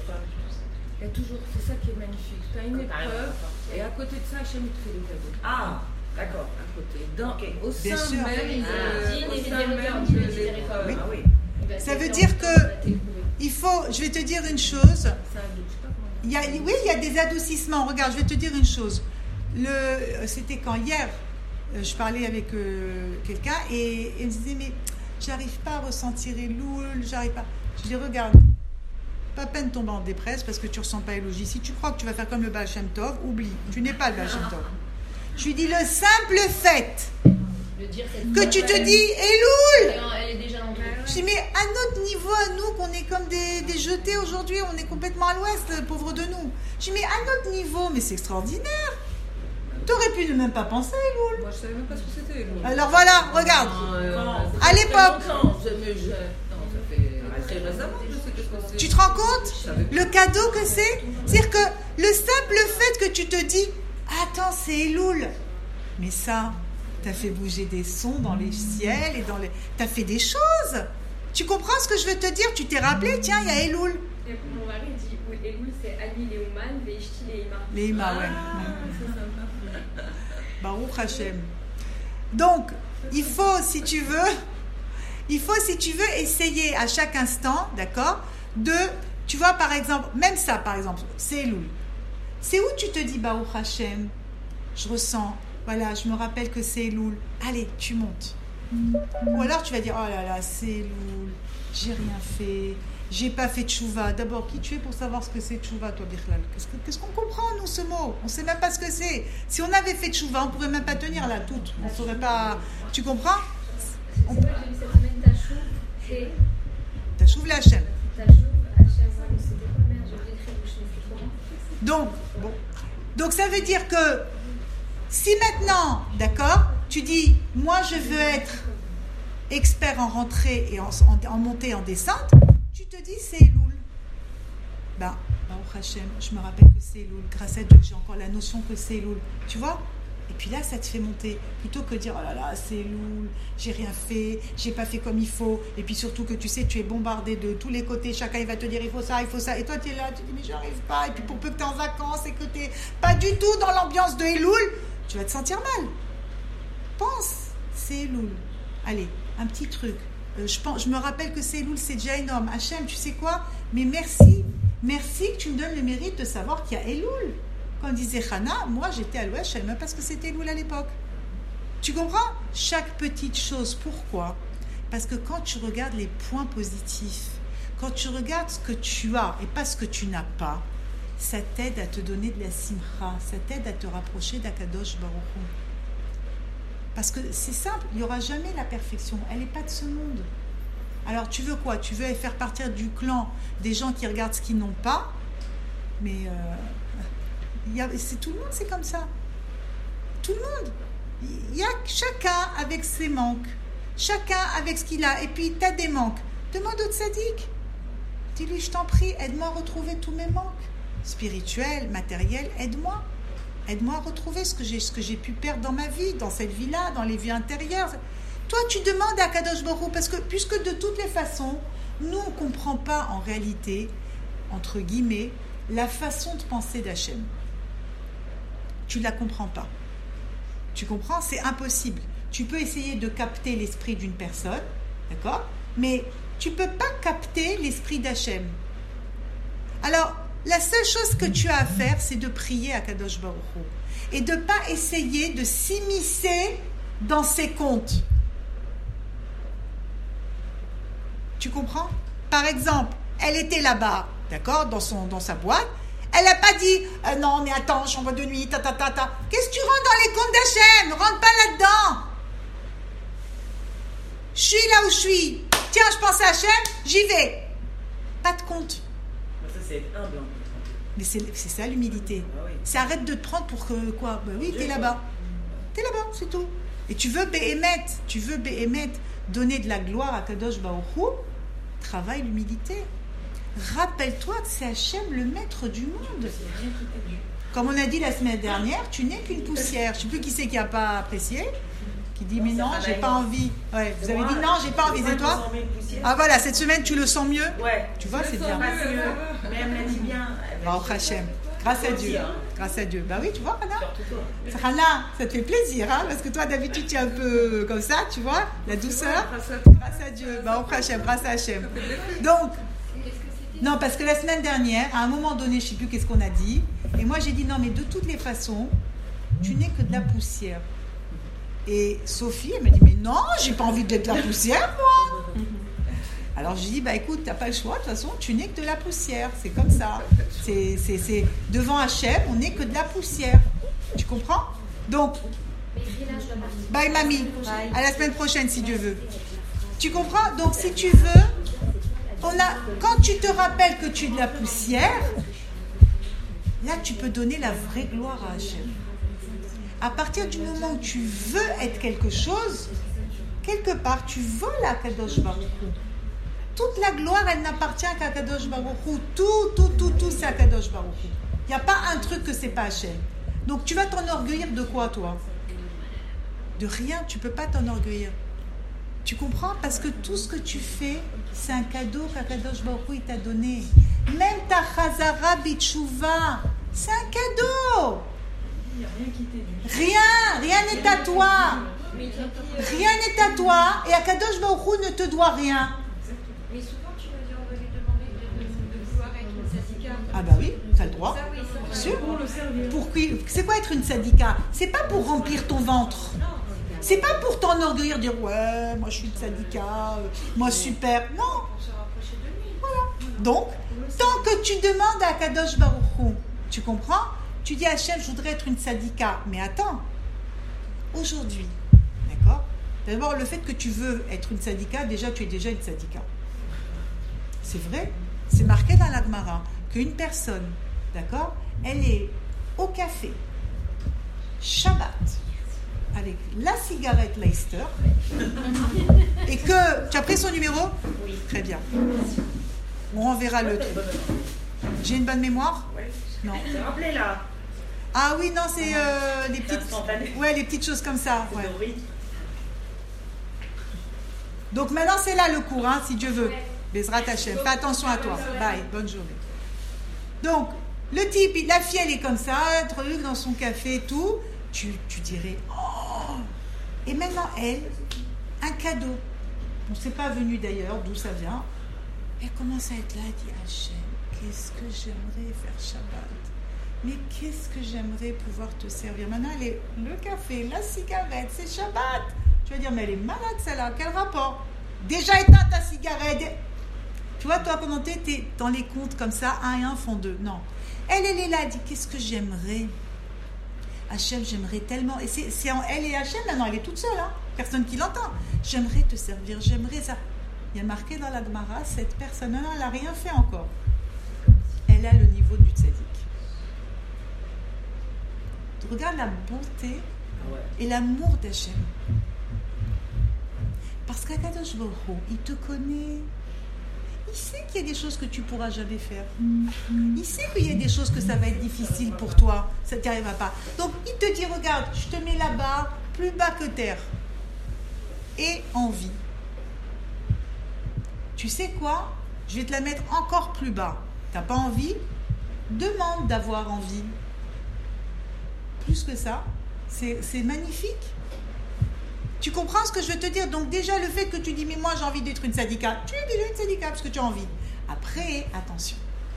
Et toujours, c'est ça qui est magnifique. Tu as une épreuve et à côté de ça, Hachem il te fait des cadeaux. Ah, d'accord. À côté. Dans, Ok. Au Bien sein sûr. même, Ah. de, au sein même Dis, de dis, dis, l'épreuve. Oui. Ah oui. Ça veut dire que il faut. Je vais te dire une chose. Ça, je sais pas comment Il y a, oui, il y a des adoucissements. Regarde, je vais te dire une chose. Le, c'était quand hier, euh, je parlais avec euh, quelqu'un et il me disait mais j'arrive pas à ressentir Elul, j'arrive pas. Je dis regarde, pas peine de tomber en dépresse parce que tu ressens pas Elul. Si tu crois que tu vas faire comme le Baal Shem Tov, oublie, tu n'es pas le Baal Shem Tov. Je lui dis le simple fait de dire cette que fois, tu te elle- dis Elul. Elle est déjà dans le truc. Je dis mais à notre niveau, à nous, qu'on est comme des, des jetés aujourd'hui, on est complètement à l'ouest, pauvre de nous. Je dis mais à notre niveau, mais c'est extraordinaire. T'aurais pu ne même pas penser, Elul. Moi, je savais même pas ce que c'était. moi. Alors voilà, regarde. Non, euh, Comment ça À fait l'époque. très longtemps. Je- mais je- Non, ça fait très récemment que je sais qu'est-ce que c'est. Tu te rends compte Je savais pas. le cadeau que c'est? C'est-à-dire que le simple fait que tu te dis attends, c'est Elul. Mais ça, t'as fait bouger des sons dans les ciels et dans les. T'as fait des choses. Tu comprends ce que je veux te dire? Tu t'es rappelé, tiens, il y a Elul. Et mon mari dit Elul c'est Ani Léouman, Veishti Leima. Les Ima, ouais. Ah, c'est sympa. Baruch Hashem. Donc, il faut, si tu veux, il faut, si tu veux, essayer à chaque instant, d'accord, de, tu vois, par exemple, même ça, par exemple, c'est Elul. C'est où tu te dis, Baruch Hashem, je ressens, voilà, je me rappelle que c'est Elul. Allez, tu montes. Ou alors tu vas dire, oh là là, c'est Elul, j'ai rien fait, j'ai pas fait tchouva. D'abord, qui tu es pour savoir ce que c'est tchouva, toi, Bichlal? Qu'est-ce, que, qu'est-ce qu'on comprend, nous, ce mot? On sait même pas ce que c'est. Si on avait fait tchouva, on pourrait même pas tenir là, toutes. On saurait pas. Tu comprends? C'est vrai que j'ai vu cette semaine Tachouv et. Tachouv la Hachem. Tachouv, Hachem, c'était quoi, merde, j'ai oublié de créer, je sais plus trop. Donc, bon. Donc, ça veut dire que si maintenant, d'accord, tu dis, moi, je veux être expert en rentrée et en, en, en montée et en descente, tu te dis c'est Elul. Ben, Baruch Hashem, je me rappelle que c'est Elul. Grâce à Dieu, j'ai encore la notion que c'est Elul. Tu vois? Et puis là, ça te fait monter. Plutôt que de dire, oh là là, c'est Elul, j'ai rien fait, j'ai pas fait comme il faut. Et puis surtout que tu sais, tu es bombardé de tous les côtés. Chacun, il va te dire, il faut ça, il faut ça. Et toi, tu es là, tu te dis, mais j'arrive pas. Et puis pour peu que tu es en vacances et que tu n'es pas du tout dans l'ambiance de Elul, tu vas te sentir mal. Pense, c'est Elul. Allez, un petit truc. Euh, je, pense, je me rappelle que c'est Elul, c'est déjà énorme. Hachem, tu sais quoi? Mais merci. Merci que tu me donnes le mérite de savoir qu'il y a Elul. Quand on disait Chana, moi j'étais à l'ouest, je ne savais même pas ce que c'était Elul à l'époque. Tu comprends? Chaque petite chose. Pourquoi? Parce que quand tu regardes les points positifs, quand tu regardes ce que tu as et pas ce que tu n'as pas, ça t'aide à te donner de la simcha, ça t'aide à te rapprocher d'Akadosh Baruch Hu. Parce que c'est simple, il n'y aura jamais la perfection, elle n'est pas de ce monde. Alors tu veux quoi? Tu veux faire partir du clan des gens qui regardent ce qu'ils n'ont pas, mais euh, y a, c'est, tout le monde c'est comme ça. Tout le monde. Il y a chacun avec ses manques, chacun avec ce qu'il a, et puis tu as des manques. Demande au tzaddik. Dis-lui, je t'en prie, aide-moi à retrouver tous mes manques. Spirituels, matériels, aide-moi. Aide-moi à retrouver ce que j'ai, ce que j'ai pu perdre dans ma vie, dans cette vie-là, dans les vies intérieures. Toi, tu demandes à Kadosh Baruch Hu, parce que puisque de toutes les façons, nous, on ne comprend pas en réalité, entre guillemets, la façon de penser d'Hachem. Tu ne la comprends pas. Tu comprends? C'est impossible. Tu peux essayer de capter l'esprit d'une personne, d'accord? Mais tu ne peux pas capter l'esprit d'Hachem. Alors, la seule chose que tu as à faire, c'est de prier à Kadosh Baruch Hu et de ne pas essayer de s'immiscer dans ses comptes. Tu comprends? Par exemple, elle était là-bas, d'accord, dans, son, dans sa boîte. Elle n'a pas dit euh, non, mais attends, chambre de nuit, ta ta ta ta. Qu'est-ce que tu rentres dans les comptes d'Hachem? Rentre pas là-dedans. Je suis là où je suis. Tiens, je pense à Hachem, j'y vais. Pas de compte. Ça, c'est être humble. Hein. Mais c'est, c'est ça l'humilité. Ah oui. C'est arrête de te prendre pour que quoi? Ben oui, t'es là-bas. T'es là-bas, c'est tout. Et tu veux Béhémet, tu veux Béhémet donner de la gloire à Kadosh Baruch Hu, travaille l'humilité. Rappelle-toi que c'est Hachem le maître du monde. Comme on a dit la semaine dernière, tu n'es qu'une poussière. Je ne sais plus qui c'est qui n'a pas apprécié. Qui dit, mais non, j'ai pas envie. Ouais, vous avez dit non, j'ai pas envie. C'est toi? Ah voilà, cette semaine, tu le sens mieux? Ouais. Tu vois, c'est bien. Parce que, mais elle me l'a dit bien. Baruch Hachem. Grâce à Dieu. Hein. Grâce à Dieu. Bah oui, tu vois, Rana. Rana, ça te fait plaisir, hein, parce que toi, d'habitude, tu es un peu comme ça, tu vois, la douceur. Grâce à Dieu. Baruch Hachem, grâce à Hachem. Donc, non, parce que la semaine dernière, à un moment donné, je ne sais plus qu'est-ce qu'on a dit, et moi, j'ai dit, non, mais de toutes les façons, tu n'es que de la poussière. Et Sophie, elle me dit, mais non, j'ai pas envie d'être de la poussière, moi. Alors je dis, bah écoute, t'as pas le choix, de toute façon, tu n'es que de la poussière, c'est comme ça. C'est, c'est, c'est... Devant Hachem, on n'est que de la poussière. Tu comprends? Donc, bye mamie, à la semaine prochaine si Dieu veut. Tu comprends? Donc si tu veux, on a... quand tu te rappelles que tu es de la poussière, là tu peux donner la vraie gloire à Hachem. À partir du moment où tu veux être quelque chose, quelque part, tu voles à Kadosh Baruch Hu. Toute la gloire, elle n'appartient qu'à Kadosh Baruch Hu. Tout, tout, tout, tout, c'est à Kadosh Baruch Hu. Il n'y a pas un truc que c'est pas Hachem. Donc, tu vas t'enorgueillir de quoi, toi? De rien, tu ne peux pas t'enorgueillir. Tu comprends? Parce que tout ce que tu fais, c'est un cadeau qu'Akadosh Baruch Hu, il t'a donné. Même ta Chazara Bitshuva, c'est un cadeau. Rien, rien n'est à toi. Rien n'est à toi. Et Akadosh Baruch Hu ne te doit rien. Mais souvent, tu vas dire, on va lui demander de, de, de pouvoir être une tzadika. Ah bah oui, tu as le droit. Ça, oui, Bien sûr. Pour qui, c'est quoi être une tzadika? C'est pas pour remplir ton ventre. C'est pas pour t'enorgueillir, dire ouais, moi je suis une tzadika, euh, moi super. Non. Pour se rapprocher de lui. Voilà. Donc, tant que tu demandes à Kadosh Baruch Hu, tu comprends? Tu dis à Hachem, je voudrais être une tzadika. Mais attends, aujourd'hui, d'accord? D'abord, le fait que tu veux être une tzadika, déjà, tu es déjà une tzadika. C'est vrai, c'est marqué dans la Gemara qu'une personne, d'accord, elle est au café, Shabbat, avec la cigarette Leicester, et que tu as pris son numéro? Oui. Très bien. On renverra le truc. J'ai une bonne mémoire? Ouais. Non. Tu t'es rappelé là? Ah oui, non, c'est euh, les C'est petites, instantané. ouais, les petites choses comme ça. C'est Ouais. oui. Donc maintenant, c'est là le cours, hein, si Dieu veut. Bezrat Hashem. Fais attention à toi. Bye. Bonne journée. Donc, le type, la fille, elle est comme ça, truc dans son café et tout. Tu, tu dirais, oh! Et maintenant, elle, un cadeau. On ne sait pas venu d'ailleurs d'où ça vient. Elle commence à être là, elle dit, Hachem, qu'est-ce que j'aimerais faire Shabbat. Mais qu'est-ce que j'aimerais pouvoir te servir. Maintenant, elle est, le café, la cigarette, c'est Shabbat. Tu vas dire, mais elle est malade celle-là, quel rapport? Déjà éteint ta cigarette. Tu vois, toi, comment t'es, t'es dans les comptes comme ça, un et un font deux. Non. Elle, elle est là, elle dit, qu'est-ce que j'aimerais? Hachem, j'aimerais tellement. Et c'est, c'est en elle et Hachem, maintenant, elle est toute seule, hein. Personne qui l'entend. J'aimerais te servir, j'aimerais ça. Il y a marqué dans la Gemara, cette personne, elle n'a rien fait encore. Elle a le niveau du tzaddik. Tu regardes la bonté Ah ouais. et l'amour d'Hachem. Parce qu'Akadosh Baruch Hu, il te connaît. Il sait qu'il y a des choses que tu ne pourras jamais faire. Il sait qu'il y a des choses que ça va être difficile pour toi. Ça ne t'arrivera pas. Donc, il te dit, regarde, je te mets là-bas, plus bas que terre. Et en vie. Tu sais quoi? Je vais te la mettre encore plus bas. Tu n'as pas envie? Demande d'avoir envie. Plus que ça, c'est, c'est magnifique. Tu comprends ce que je veux te dire? Donc déjà, le fait que tu dis, mais moi j'ai envie d'être une tzadika, tu es déjà une tzadika parce que tu as envie. Après, attention.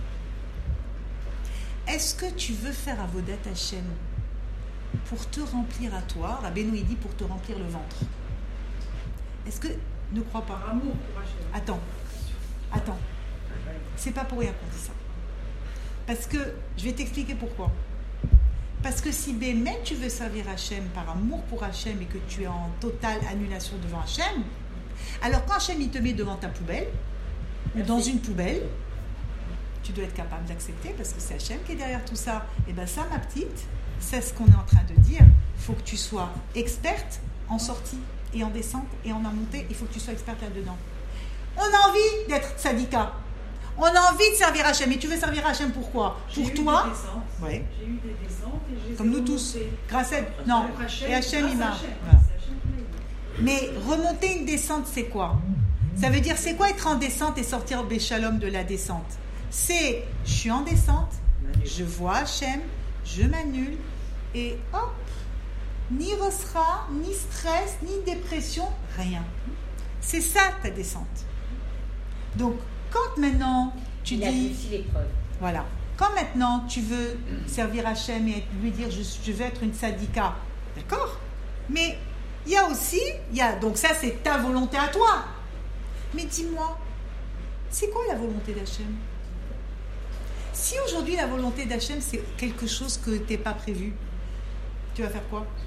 Est-ce que tu veux faire Avodat Hashem pour te remplir à toi? Rabbeinu il dit pour te remplir le ventre. Est-ce que... Ne crois pas. Par amour pour Hachem. Attends. Attends. C'est pas pour rien qu'on dit ça. Parce que, je vais t'expliquer pourquoi. Parce que si bémet tu veux servir Hachem par amour pour Hachem et que tu es en totale annulation devant Hachem, alors quand Hachem il te met devant ta poubelle, ou dans une poubelle, tu dois être capable d'accepter parce que c'est Hachem qui est derrière tout ça. Et bien ça, ma petite, c'est ce qu'on est en train de dire. Il faut que tu sois experte en sortie et en descente et en montée. Il faut que tu sois experte là-dedans. On a envie d'être tzadika. On a envie de servir Hachem. Et tu veux servir Hachem pourquoi? J'ai Pour eu toi des descentes. Ouais. J'ai eu des descentes et j'ai Comme nous tous. Grâce à... Non. Hachem, Et Hachem, il m'a... grâce à Hachem. Voilà. C'est Hachem qui m'a aidé. Mais remonter une descente, c'est quoi? Ça veut dire, c'est quoi être en descente et sortir Béchalom de la descente? C'est, je suis en descente, je vois Hachem, je m'annule, et hop, ni rosra, ni stress, ni dépression, rien. C'est ça ta descente. Donc, quand maintenant tu Il dis... adoucit l'épreuve. Voilà. Quand maintenant tu veux servir Hachem et lui dire je, je veux être une tzadika, d'accord? Mais il y a aussi, il y a, donc ça c'est ta volonté à toi. Mais dis-moi, c'est quoi la volonté d'Hachem? Si aujourd'hui la volonté d'Hachem c'est quelque chose que tu n'es pas prévu, tu vas faire quoi?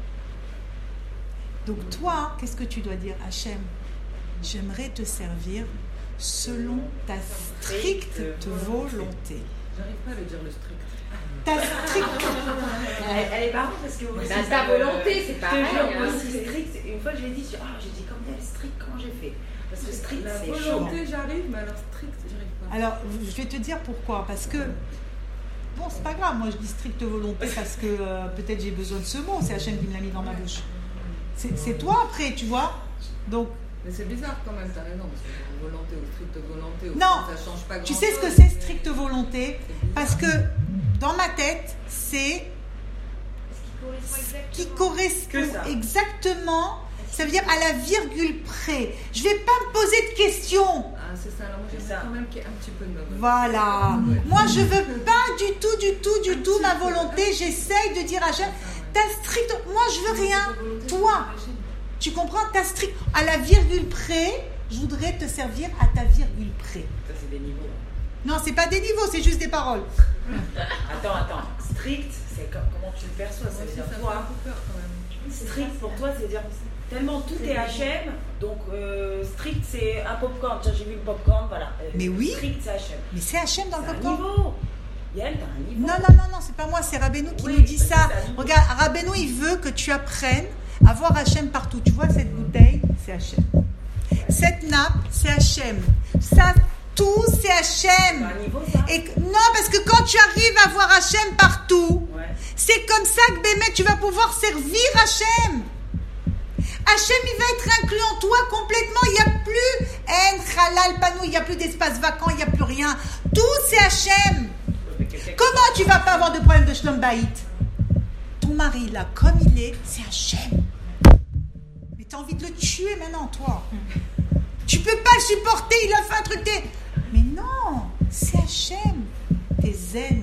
Donc toi, qu'est-ce que tu dois dire? Hachem, j'aimerais te servir selon ta stricte volonté. J'arrive pas à le dire le strict. Ta stricte... Elle, elle est marrante parce que moi, Bah, ta volonté, c'est pareil. Je te jure, moi hein. aussi, strict. Une fois, je l'ai dit, je- ah, j'ai dit, comme elle est stricte, comment j'ai fait? Parce que strict, La c'est chaud. volonté, j'arrive, mais alors strict, j'arrive pas. Alors, je vais te dire pourquoi. Parce que, bon, c'est pas grave, moi je dis stricte volonté parce que euh, peut-être j'ai besoin de ce mot, c'est Hachem qui me l'a mis dans ma bouche. C'est, c'est toi après, tu vois. Donc, Mais c'est bizarre quand même, t'as raison, parce que volonté ou stricte volonté, au Non, fond, ça change pas grand-chose. tu sais ce que c'est stricte volonté? Parce que dans ma tête, c'est Est-ce qui qu'il correspond correspond Que ça. exactement, ça veut dire à la virgule près. Je vais pas me poser de questions. Ah, c'est ça, alors moi C'est j'aimerais ça. quand même qu'il y ait un petit peu de ma volonté. Voilà. Ouais. Moi, je veux pas du tout, du tout, du tout ma volonté. J'essaye de dire à Hachem, ta stricte, moi je veux rien. Toi, tu comprends? Ta stricte, à la virgule près, je voudrais te servir à ta virgule près. Ça, c'est des niveaux. Non, c'est pas des niveaux, c'est juste des paroles. Attends, attends. Strict, c'est comme, comment tu le perçois. Ça veut dire toi. Strict pour toi, c'est dire tellement tout est H M. Donc euh, strict, c'est un popcorn. Tiens, j'ai vu le popcorn, voilà. Euh, Mais oui. Strict, c'est H M. Mais c'est H M dans le C'est un popcorn. niveau. Yael, t'as un niveau. Non, non, non, non, c'est pas moi, c'est Rabbeinu qui Oui, nous dit parce que ça. c'est un niveau. Regarde, Rabbeinu, il veut que tu apprennes à voir H M partout. Tu vois cette bouteille, c'est H M. Cette nappe, c'est H M. Ça, tout, c'est H C'est M. un niveau, ça. Et que- non, parce que quand tu arrives à voir H M partout, Ouais. c'est comme ça que Bémet, tu vas pouvoir servir H M. H M, il va être inclus en toi complètement. Il n'y a plus En, Halal, Panou, il n'y a plus d'espace vacant, il n'y a plus rien. Tout, c'est H M. Comment tu vas pas avoir de problème de Shlom Baït? Ton mari, là, comme il est, c'est H M. Mais tu as envie de le tuer maintenant, toi. Tu peux pas le supporter, il a fait un truc. T'es... Mais non, c'est H M. T'es zen.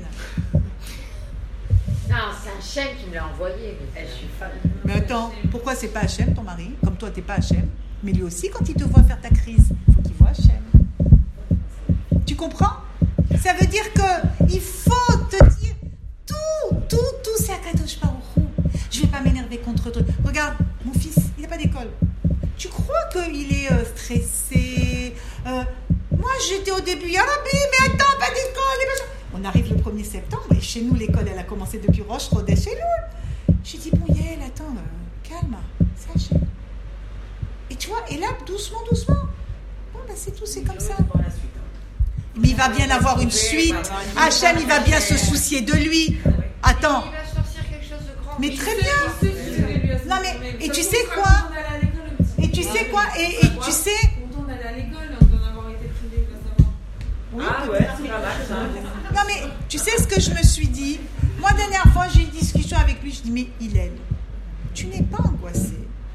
Non, c'est un chien qui me l'a envoyé. Mais je suis fan. Mais attends, pourquoi c'est pas H M, ton mari? Comme toi, t'es pas H M. Mais lui aussi, quand il te voit faire ta crise, il faut qu'il voit H M. Tu comprends? Ça veut dire que il faut te dire tout, tout, tout, c'est Akadosh Baruch Hu. Je vais pas m'énerver contre toi. Regarde, mon fils, il n'a pas d'école. Tu crois qu'il est euh, stressé? euh, Moi, j'étais au début, ah Rabbi, mais attends, pas d'école. Et machin. On arrive le premier septembre et chez nous, l'école, elle a commencé depuis Roche, Rodez, chez nous. J'ai dit, bon, Yael, attends, euh, calme, c'est H M. Et tu vois, et là, doucement, doucement, bon, bah, c'est tout, c'est comme ça. Mais il va bien avoir une suite. H M, il va bien se soucier de lui. Attends. Il va sortir quelque chose de grand. Mais très Il bien. sait- il sait ce qu'il lui a Non, mais- fait. et tu Ça sais montre quoi quand on allait à l'école, le petit. Et tu sais quoi Et, et tu sais... Quand on allait à l'école, d'en avoir été privé, il va savoir. Oui, Ah ouais, c'est pas mal ça. non, mais tu sais ce que je me suis dit? Moi, la dernière fois, j'ai eu une discussion avec lui. Je dis, mais Hillel, tu n'es pas angoissé?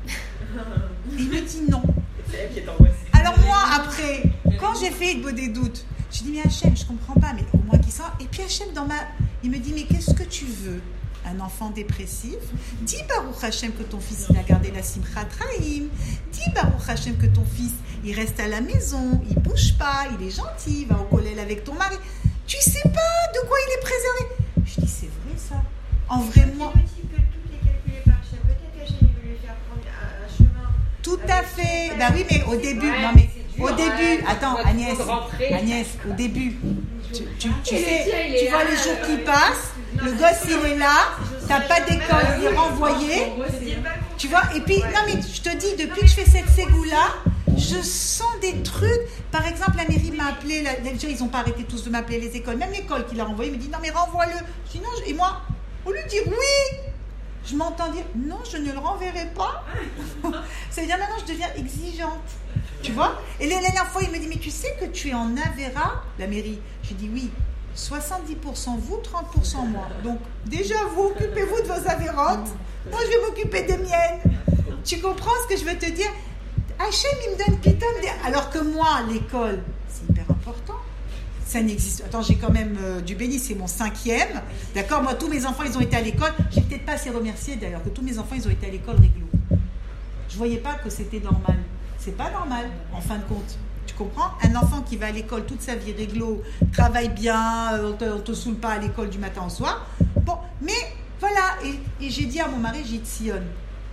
Et il me dit non. C'est elle qui est angoissée. Alors moi, après, quand j'ai fait le beau des doutes, je dis, mais Hachem, je comprends pas, mais au moins qu'il sort. Et puis Hachem, dans ma... il me dit, mais qu'est-ce que tu veux? Un enfant dépressif? Dis Baruch Hachem que ton fils, il a gardé la Simchat Raïm. Dis Baruch Hachem que ton fils, il reste à la maison, il bouge pas, il est gentil, il va au collège avec ton mari. Tu sais pas de quoi il est préservé? Je dis, c'est vrai ça. En vrai, moi... Il nous dit que tout est calculé par Hachem. Peut-être Hachem, il veut lui faire prendre un, un chemin. Tout à fait. Bah oui, mais au début, Ouais, non mais c'est dur, au début, ouais. attends, Faut- faut Agnès, de rentrer. Agnès, au début, tu, tu, tu Il est sais, tiens, il tu est vois là, les jours euh, qui passent, le gosse il est là, t'as pas d'école, il est renvoyé, tu vois. Et puis, non mais je te dis, depuis que je fais cette ségoula, je sens des trucs. Par exemple, la mairie m'a appelé, la, déjà ils ont pas arrêté tous de m'appeler les écoles, même l'école qui l'a renvoyé me dit non mais renvoie-le. Je dis non, je- et moi, au lieu de dire oui. Je m'entends dire non, je ne le renverrai pas. Ça veut dire maintenant je deviens exigeante. Tu vois? Et la dernière fois, il me dit mais tu sais que tu es en Avera, la mairie? J'ai dit oui, soixante-dix pour cent vous, trente pour cent moi. Donc déjà vous, occupez-vous de vos avérotes. Moi je vais m'occuper des miennes. Tu comprends ce que je veux te dire? Hachem, il me donne piton. Des... Alors que moi, l'école, c'est hyper important. Ça n'existe. Attends, j'ai quand même euh, du béni, c'est mon cinquième. D'accord? Moi, tous mes enfants, ils ont été à l'école. J'ai peut-être pas assez remercié d'ailleurs que tous mes enfants, ils ont été à l'école réglo. Je voyais pas que c'était normal. C'est pas normal, en fin de compte. Tu comprends? Un enfant qui va à l'école toute sa vie réglo, travaille bien, euh, on te, on te saoule pas à l'école du matin au soir. Bon, mais voilà. Et, et j'ai dit à mon mari, j'ai dit Sion,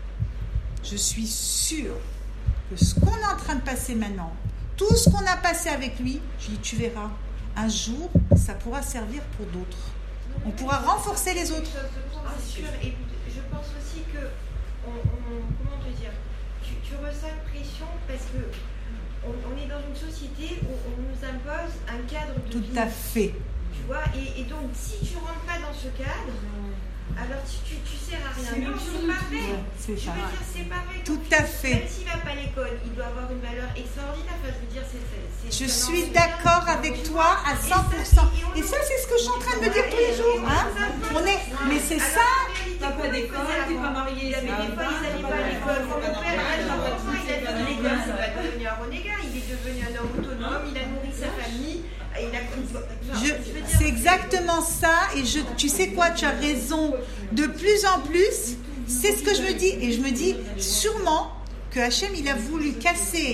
je suis sûre que ce qu'on est en train de passer maintenant, tout ce qu'on a passé avec lui, je lui dis, tu verras, un jour, ça pourra servir pour d'autres. On pourra renforcer les autres. C'est sûr. Et je pense aussi que, on, on- comment te dire, tu, tu ressens une pression parce que on, on est dans une société où on nous impose un cadre de Tout vie. à fait. Tu vois, et, et donc si tu rentres pas dans ce cadre, alors tu, tu, tu sers à rien. Non, c'est pas vrai. Ouais, c'est Je ça. veux dire, c'est pas vrai. Tout Donc, à fait. Même s'il va pas à l'école, il doit avoir une valeur extraordinaire. Enfin, je veux dire, c'est. c'est- c'est- Je c'est suis un d'accord enjeu. avec toi à cent pour cent. Et ça, c'est ce que je suis en train de me dire tous les jours. Hein? On est... Mais c'est ça. T'as pas d'école, t'es pas marié, Mais des fois, ils n'allaient pas à l'école. Mon père, à quinze ans, il a fini l'école. C'est pas devenu un renégat. Il est devenu un homme autonome. Il a nourri sa famille. Il a. Enfin, Je- je veux dire, c'est exactement ça. Et je, tu sais quoi, tu as raison. De plus en plus, c'est ce que je me dis. Et je me dis sûrement que Hachem, il a voulu casser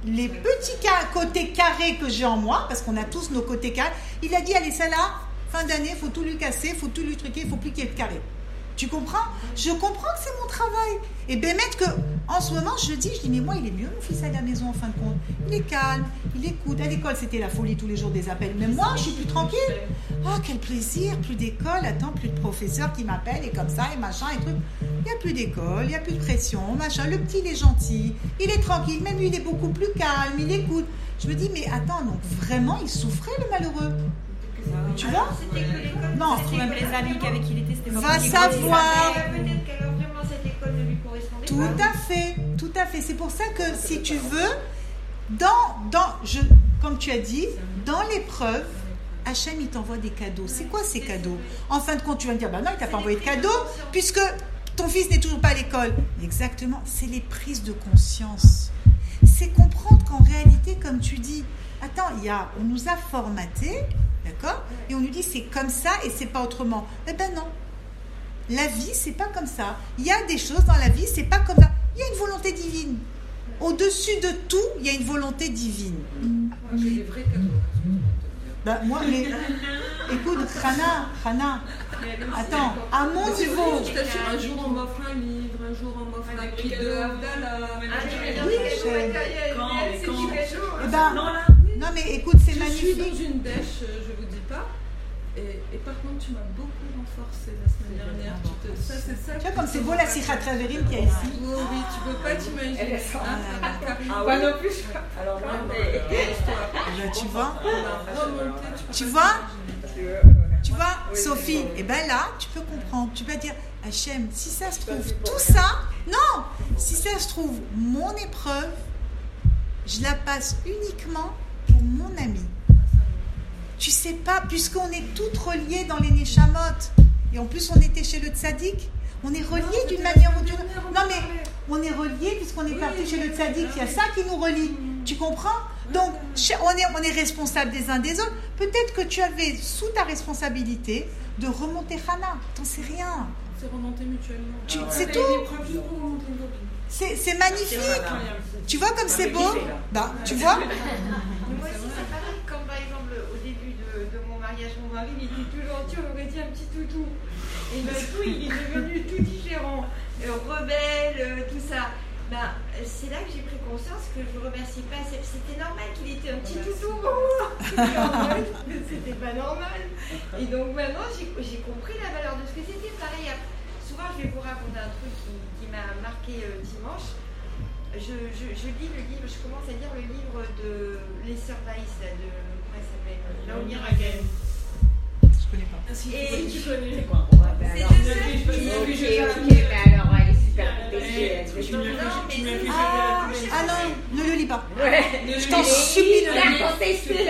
les petits ca- côtés carrés que j'ai en moi, parce qu'on a tous nos côtés carrés. Il a dit, allez, ça là, fin d'année, il faut tout lui casser, il faut tout lui truquer, il ne faut plus qu'il y ait de carré. Tu comprends? Je comprends que c'est mon travail. Et bien, mettre que, en ce moment, je dis, je dis, mais moi, il est mieux, mon fils, à la maison, en fin de compte. Il est calme, il écoute. À l'école, c'était la folie tous les jours des appels. Mais moi, je suis plus tranquille. Oh, quel plaisir, plus d'école, attends, plus de professeurs qui m'appellent, et comme ça, et machin, et truc. Il n'y a plus d'école, il n'y a plus de pression, machin. Le petit, il est gentil, il est tranquille, même lui, il est beaucoup plus calme, il écoute. Je me dis, mais attends, donc vraiment, il souffrait, le malheureux. Tu vois? C'était que l'école. Non, c'était que les amis avec qui il était, c'était va savoir. Peut-être qu'alors vraiment cette école ne lui correspondait Tout pas. à fait, tout à fait. C'est pour ça que si tu veux, dans, dans, je, comme tu as dit, dans l'épreuve, Hachem, il t'envoie des cadeaux. C'est quoi ces cadeaux? En fin de compte, tu vas me dire, bah non, il t'a pas envoyé de cadeaux, puisque ton fils n'est toujours pas à l'école. Exactement, c'est les prises de conscience. C'est comprendre qu'en réalité, comme tu dis, attends, il y a, on nous a formatés, d'accord? Et on nous dit, c'est comme ça et c'est pas autrement. Eh ben non. La vie, c'est pas comme ça. Il y a des choses dans la vie, c'est pas comme ça. Il y a une volonté divine. Au-dessus de tout, il y a une volonté divine. Moi, j'ai des vrais cadeaux. Ben, moi, mais écoute, Hana, Hana, attends, à mon niveau. Je t'assure, un jour on m'offre un livre, un jour on m'offre un kit de Abdallah. Oui, Hachem. Eh ben, Non, là. non, mais écoute, c'est Je suis dans magnifique. une dèche, je vous dis pas. Et, et par contre, tu m'as beaucoup renforcé la semaine dernière. Tu te, ça, c'est ça. Tu vois comme c'est beau la Sichat Traverim qu'il y a ici. Oh oui, tu peux pas t'imaginer. Hein, Karine. Ah Moi oui. non plus. Alors moi, mais... Ben, tu vois, Remonter, tu peux vois, pas t'imaginer. tu vois, Sophie, et ben là, tu peux comprendre. Tu vas dire, Hachem, si ça se trouve, tout ça, non, si ça se trouve, mon épreuve, je la passe uniquement pour mon ami. Tu sais pas, puisqu'on est toutes reliées dans les Neshamot, et en plus on était chez le Tzadik, on est reliés d'une manière ou d'une autre. Non mais, on est reliés puisqu'on est parti chez le Tzadik, il y a ça qui nous relie. Tu comprends? Donc, on est, on est responsables des uns des autres. Peut-être que tu avais sous ta responsabilité de remonter Hana. T'en sais rien. C'est remonter mutuellement. Tu- Ah ouais. c'est Et tout. l'épreuve pour remonter une copine. C'est, c'est magnifique. Tu vois comme c'est Avec beau? qui, là Bah, tu vois? Moi aussi, c'est pareil. Comme par exemple, au début de, de mon mariage, mon mari, il était tout gentil, on aurait dit un petit toutou. Et d'un coup, il est devenu tout différent. Euh, rebelle, euh, tout ça. Ben, c'est là que j'ai pris conscience que je ne remercie pas. C'était normal qu'il était un petit toutou pour moi. C'était pas normal. Et donc maintenant, j'ai j'ai compris la valeur de ce que c'était. Pareil, souvent, je vais vous raconter un truc qui, qui m'a marqué euh, dimanche. Je, je, je lis le livre, je commence à lire le livre de Les Sœurs Weiss, là, de. Comment elle s'appelle? Naomi Ragen. Je connais pas. Et tu connais. C'est quoi? c'est alors, deux sœurs qui. Ok, ok, mais alors elle est super compliquée. Non, mais c'est Ah, ah non, ne le lis pas. Ouais. Je t'en supplie, ne le lis pas.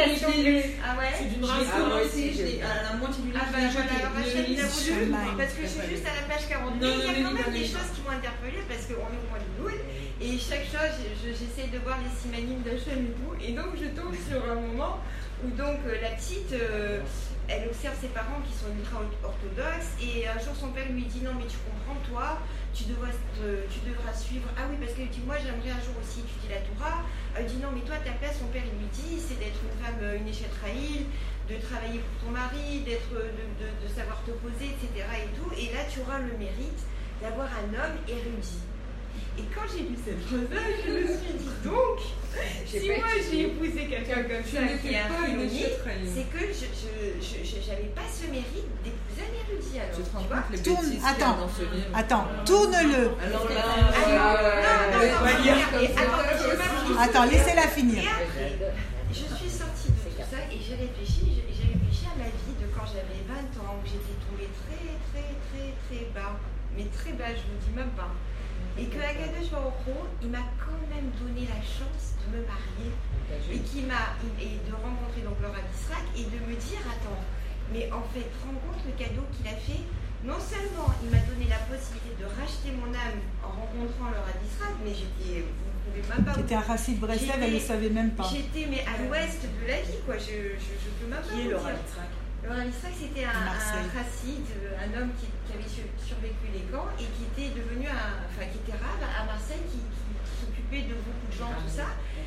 Ah ouais? C'est d'une Ah, race moi commencée, aussi, je je- l'ai- à la moitié du livre. Ah bah j'ai voilà, alors Rachel, il a voulu, Online. parce que je suis juste à la page quarante-deux, mais il y a quand même des choses qui m'ont interpellée parce qu'on est au mois de Loul, et chaque chose, je- je- j'essaie de voir les simanim d'Hachem et tout, et donc je tombe sur un moment où donc euh, la petite, euh, elle observe ses parents qui sont ultra orthodoxes, et un jour son père lui dit non mais tu comprends toi, tu devras, te- tu devras suivre, ah oui parce que tu dis, moi j'aimerais un jour aussi étudier la Torah, elle dit non mais toi ta place, son père il lui dit c'est d'être une femme, euh, une échette raïl, de travailler pour ton mari, d'être, de, de, de savoir te poser, et cetera et tout, et là tu auras le mérite d'avoir un homme érudit. Et quand j'ai lu cette chose-là, je me suis dit donc, si pas moi étudié. j'ai épousé quelqu'un comme Tu ça qui n'étais est un pas une filonnier, échette raïl. c'est que je je, je, je- j'avais pas ce mérite d'épouser un érudit alors. Tu te rends tu vois? compte les Tourne, bêtises qu'il y a attends. dans ce livre. Attends, tourne-le. Alors là, Ah, non, non, non, ouais, non, ouais, non, lire regardez, comme ça. attends, j'ai pas fini. Attends, laissez-la finir. Et après, je suis sortie de tout ça et j'ai réfléchi, j'ai j'ai réfléchi à ma vie de quand j'avais vingt ans, où j'étais tombée très, très, très, très bas, mais très bas, je vous dis même pas. Et que Akadosh Baruch Hu, il m'a quand même donné la chance de me marier et qui m'a et de rencontrer donc le Rav Yitzhak et de me dire attends, mais en fait, rends compte le cadeau qu'il a fait. Non seulement il m'a donné la possibilité de racheter mon âme en rencontrant le Rav Yitzhak, mais j'étais, vous ne pouvez même pas. Qui était un racine de Breslev, elle ne le savait même pas. J'étais mais à l'ouest de la vie quoi. Je je, je peux même pas. Qui est vous le dire. Rav Yitzhak? Le Rav Yitzhak, c'était un, Marseille. un chassid, un homme qui, qui avait sur- survécu les camps et qui était devenu un, enfin qui était rave à Marseille, qui, qui, qui s'occupait de beaucoup de gens, tout ça.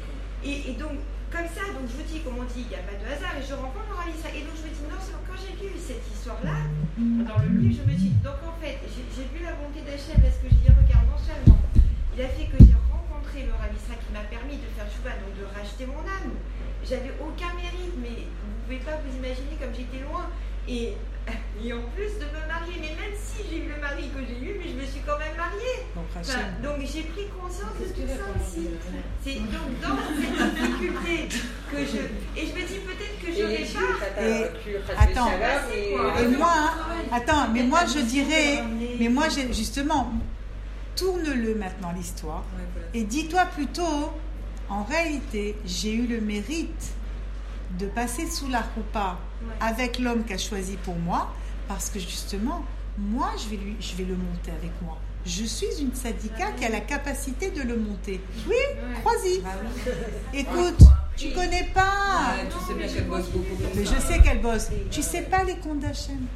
Et, et donc, comme ça, donc je vous dis, comme on dit, il n'y a pas de hasard, et je rencontre le Rav Israël. Et donc je me dis, non, quand j'ai lu cette histoire-là, dans le livre, je me dis, donc en fait, j'ai, j'ai vu la bonté d'Hachem, parce que je dis, regarde, non seulement, il a fait que j'ai rencontré le Rav Israël qui m'a permis de faire chouva, donc de racheter mon âme. J'avais aucun mérite, mais vous ne pouvez pas vous imaginer comme j'étais loin. Et, et en plus de me marier, mais même si j'ai eu le mari que j'ai eu, mais je me suis quand même mariée. Enfin, donc j'ai pris conscience de tout ça aussi. C'est donc dans cette difficulté que je... Et je me dis peut-être que je n'aurais pas... Et, attends, et moi, hein, attends, mais moi je dirais, mais moi j'ai, justement, tourne-le maintenant l'histoire et dis-toi plutôt, en réalité, j'ai eu le mérite de passer sous la roupa avec l'homme qu'a choisi pour moi, parce que justement, moi, je vais, lui, je vais le monter avec moi. Je suis une tzadika qui a la capacité de le monter. Oui, crois-y. Écoute, tu connais pas. Tu sais bien qu'elle bosse beaucoup. Mais je sais qu'elle bosse. Tu sais pas les comptes d'Hachem.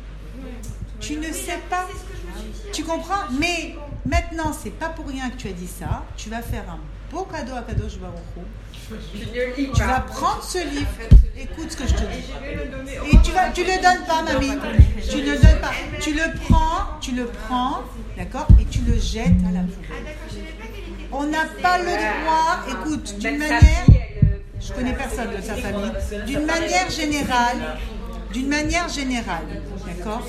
Tu ne sais pas. Tu comprends? Mais maintenant, c'est pas pour rien que tu as dit ça. Tu vas faire un beau cadeau à Kadosh Baruch Hu. Tu vas prendre ce livre. Écoute ce que je te dis. Et tu vas, tu le donnes pas, mamie. Tu le donnes pas. Tu le prends, tu le prends, d'accord, et tu le jettes à la poubelle. On n'a pas le droit. Écoute, d'une manière, je connais personne de sa famille. D'une manière générale, d'une manière générale, d'accord,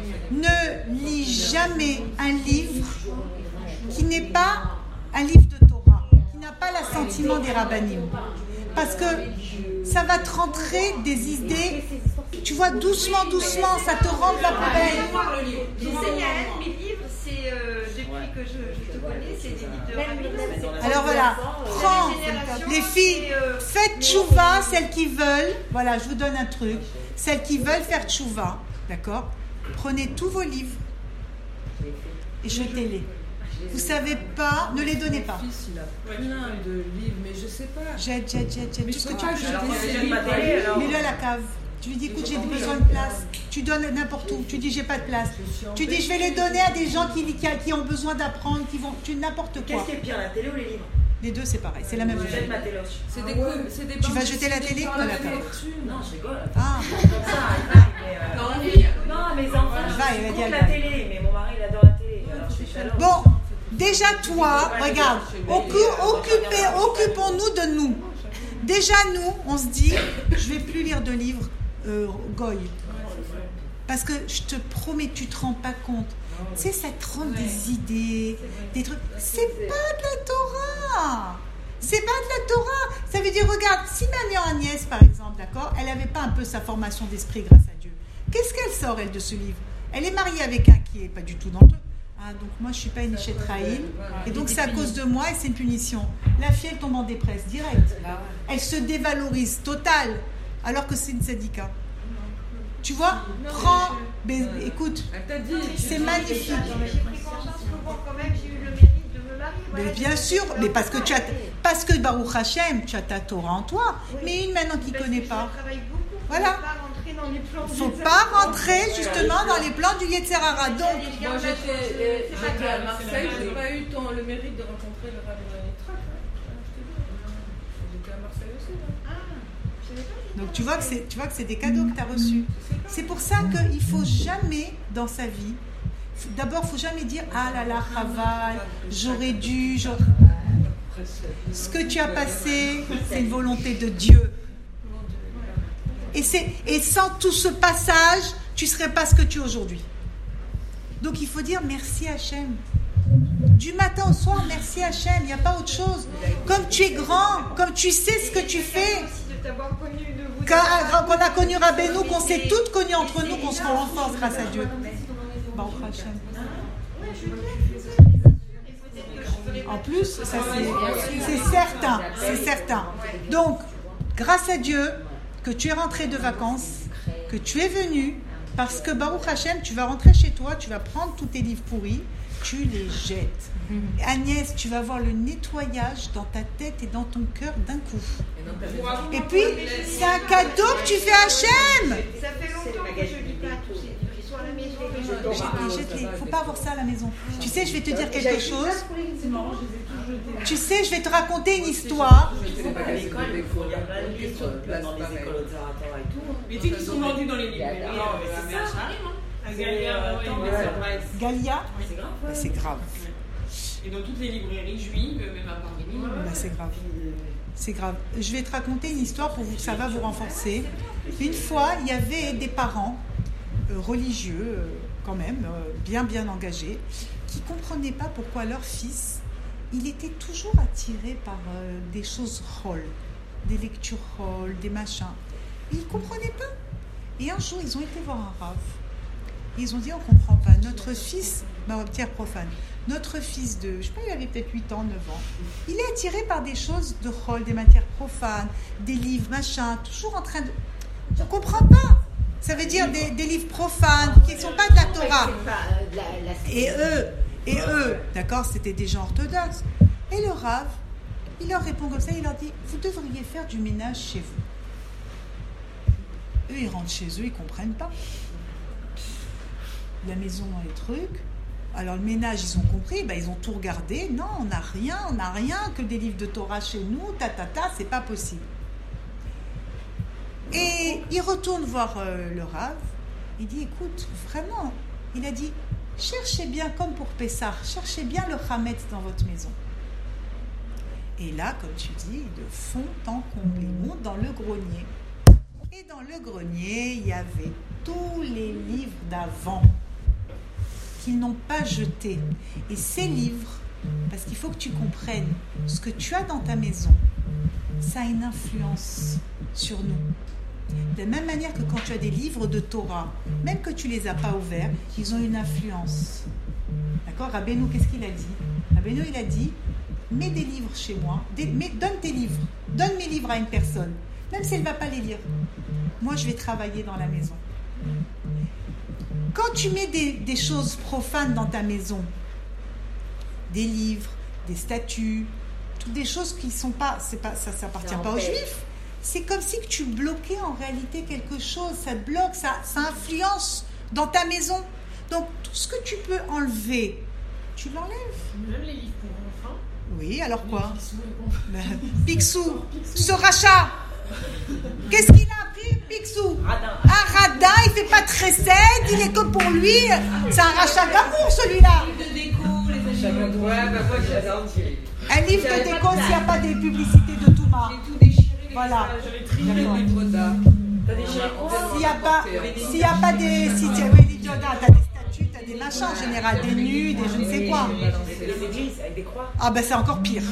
ne lis jamais un livre qui n'est pas un livre de Torah, qui n'a pas l'assentiment des rabbanim. Parce que ça va te rentrer des idées, tu vois, doucement, doucement, ça te rentre la poubelle. Tu sais, Yael, mes livres, c'est euh, depuis que je, je te connais, c'est des livres de rabbinat. Alors voilà, prends les filles, faites tchouva, celles qui veulent, voilà, je vous donne un truc, celles qui veulent faire tchouva, d'accord, prenez tous vos livres et jetez-les. Vous savez pas, ne les donnez pas. Mon fils, il a plein de livres, mais je sais pas. Jette, jette, jette, jette. Tout ce que tu veux jeter, livres. mets-le à la cave. Tu lui dis, écoute, j'ai besoin de place. Tu donnes n'importe où. Tu dis, j'ai pas de place. Tu dis, je vais les donner à des gens qui, qui, qui ont besoin d'apprendre, qui vont, tu n'importe quoi. Qu'est-ce qui est pire, la télé ou les livres? Les deux, c'est pareil, c'est la même chose. Je jette ma téloche. C'est des, c'est des Tu vas jeter la télé ou la cave? Non, je rigole. Ah, Comme ça, mais, euh, non, mes enfants, va, je il va dire la télé, mais mon mari, il adore la télé. Alors, je fais chaleur. bon. Déjà toi, regarde, occupez, occupons-nous de nous. Déjà nous, on se dit, je vais plus lire de livres euh, Goy. Parce que je te promets, tu te rends pas compte. Tu sais, ça te rend des idées, des trucs. C'est pas de la Torah. C'est pas de la Torah. Ça veut dire, regarde, si ma mère Agnès, par exemple, d'accord, elle n'avait pas un peu sa formation d'esprit grâce à Dieu. Qu'est-ce qu'elle sort, elle, de ce livre? Elle est mariée avec un qui est pas du tout dans le truc. Ah, donc moi je suis pas une Ishet Raïl, et donc c'est à cause de moi et c'est une punition. La fille elle tombe en dépresse direct, elle se dévalorise total, alors que c'est une tzadika. Tu vois, prends, mais, écoute, c'est magnifique. J'ai pris conscience que bon, quand même, j'ai eu le mérite de me marier. Mais bien sûr, mais parce que tu as, parce que Baruch Hashem, tu as ta Torah en toi, mais une maintenant qui ne connaît pas. Voilà. Il ne faut pas rentrer justement dans les plans du Yetzer Hara. Donc, moi j'étais, j'étais à Marseille, je n'ai pas eu tant le mérite de rencontrer le rabbin Yitzhak. J'étais à Marseille aussi. Donc tu vois que c'est, tu vois que c'est des cadeaux que tu as reçus. C'est pour ça qu'il ne faut jamais dans sa vie, d'abord il ne faut jamais dire ah là là, Chaval, j'aurais dû, j'aurais... Ce que tu as passé, c'est une volonté de Dieu. Et, c'est, et sans tout ce passage, tu ne serais pas ce que tu es aujourd'hui. Donc il faut dire merci Hachem. Du matin au soir, merci Hachem. Il n'y a pas autre chose. Comme tu es grand, comme tu sais ce que tu fais. Quand, qu'on a connu Rabbeinu, qu'on s'est toutes connues entre nous, qu'on se renforce grâce à Dieu. Baruch Hachem. En plus, ça c'est, c'est certain. C'est certain. Donc, grâce à Dieu, que tu es rentré de vacances, que tu es venu, parce que Baruch Hashem, tu vas rentrer chez toi, tu vas prendre tous tes livres pourris, tu les jettes. Mm-hmm. Agnès, tu vas voir le nettoyage dans ta tête et dans ton cœur d'un coup. Et puis, c'est un cadeau que tu fais à Hachem. Ça fait longtemps que je lis pas tous ces livres. Ils sont à la maison. Jette-les, il ne faut pas avoir ça à la maison. Tu sais, je vais te dire quelque chose. Tu sais, je vais te raconter une histoire. Galia, Galia, c'est grave. bah, c'est grave. Et dans toutes les librairies juives, même à Paris. Bah, c'est grave. C'est grave. Je vais te raconter une histoire pour vous, ça va vous renforcer. Une fois, il y avait des parents euh, religieux, euh, quand même, euh, bien bien engagés, qui ne comprenaient pas pourquoi leur fils, il était toujours attiré par euh, des choses rôles, des lectures rôles, des machins. Ils ne comprenaient pas. Et un jour, ils ont été voir un rave. Ils ont dit, on ne comprend pas. Notre fils, matière profane, notre fils de, je ne sais pas, il avait peut-être huit ans, neuf ans, il est attiré par des choses de rôle, des matières profanes, des livres, machin, toujours en train de... Je ne comprends pas. Ça veut dire des, des livres profanes qui ne sont pas de la Torah. Et eux, et eux, d'accord, c'était des gens orthodoxes. Et le rave, il leur répond comme ça, il leur dit, vous devriez faire du ménage chez vous. Eux, ils rentrent chez eux, ils ne comprennent pas. La maison, les trucs. Alors, le ménage, ils ont compris, ben, ils ont tout regardé. Non, on n'a rien, on n'a rien, que des livres de Torah chez nous, ta, ta, ta, c'est pas possible. Et il retourne voir euh, le Rav. Il dit, écoute, vraiment, il a dit, cherchez bien, comme pour Pessah, cherchez bien le Hametz dans votre maison. Et là, comme tu dis, de fond en comble, il monte dans le grenier. Et dans le grenier, il y avait tous les livres d'avant qu'ils n'ont pas jetés. Et ces livres, parce qu'il faut que tu comprennes, ce que tu as dans ta maison, ça a une influence sur nous. De la même manière que quand tu as des livres de Torah, même que tu ne les as pas ouverts, ils ont une influence. D'accord ? Rabbeinu, qu'est-ce qu'il a dit ? Rabbeinu, il a dit, mets des livres chez moi, des, mets, donne tes livres, donne mes livres à une personne, même si elle ne va pas les lire. Moi, je vais travailler dans la maison. Quand tu mets des, des choses profanes dans ta maison, des livres, des statues, toutes des choses qui ne sont pas, c'est pas ça ne appartient pas aux Juifs, c'est comme si que tu bloquais en réalité quelque chose, ça te bloque, ça, ça influence dans ta maison. Donc, tout ce que tu peux enlever, tu l'enlèves. Même les livres pour enfants. Oui, alors quoi ? ben, Picsou, ce rachat. Qu'est-ce qu'il a appris, Picsou ? Un radin, il fait pas très saide, il est que pour lui. C'est un rachat d'amour, celui-là. Un livre de déco, les animaux. Ouais, bah moi j'adore. Un livre de déco s'il n'y a pas des publicités de Touma. J'ai tout déchiré. Voilà. J'avais trié les livres d'art. T'as déchiré quoi ? S'il n'y a pas, s'il y a pas des, si tu avais des Yoda, t'as des statues, t'as des machins en général, des nus, des je ne sais quoi. Les églises avec des croix. Ah ben c'est encore pire.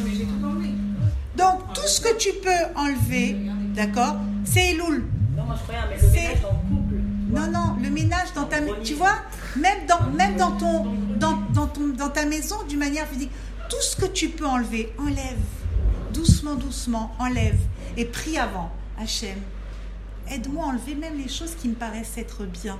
Donc tout ce que tu peux enlever, d'accord, c'est Elul. Non, moi je croyais, mais le ménage dans le couple. Non, non, le ménage dans ta maison, tu vois, même dans, même dans ton, dans, dans ton, dans ta maison, d'une manière physique, tout ce que tu peux enlever, enlève, doucement, doucement, enlève, et prie avant, Hachem, aide-moi à enlever même les choses qui me paraissent être bien,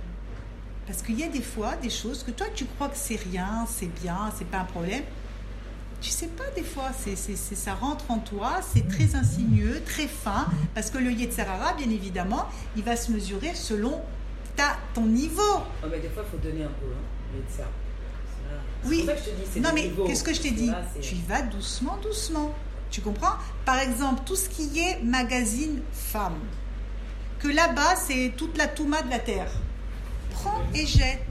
parce qu'il y a des fois des choses que toi tu crois que c'est rien, c'est bien, c'est pas un problème. Tu sais pas, des fois, c'est, c'est, c'est, ça rentre en toi, c'est très insinueux, très fin, parce que le Yetzer Hara, bien évidemment, il va se mesurer selon ta, ton niveau. Oh, mais des fois, il faut donner un peu, hein, le Yetzer. Oui, c'est pour ça que je te dis, c'est non mais niveau. Qu'est-ce que je t'ai dit ? Là, tu y vas doucement, doucement. Tu comprends ? Par exemple, tout ce qui est magazine femmes, que là-bas, c'est toute la touma de la terre. Prends et jette.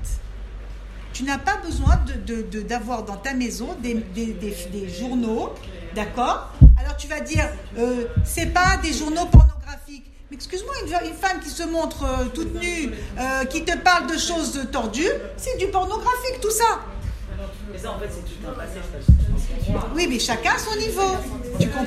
Tu n'as pas besoin de, de, de, d'avoir dans ta maison des, des, des, des journaux, d'accord ? Alors tu vas dire, euh, c'est pas des journaux pornographiques. Mais excuse-moi, une, une femme qui se montre euh, toute nue, euh, qui te parle de choses tordues, c'est du pornographique, tout ça. Mais ça, en fait, c'est tout un passage. Oui, mais chacun à son niveau. Tu comprends ?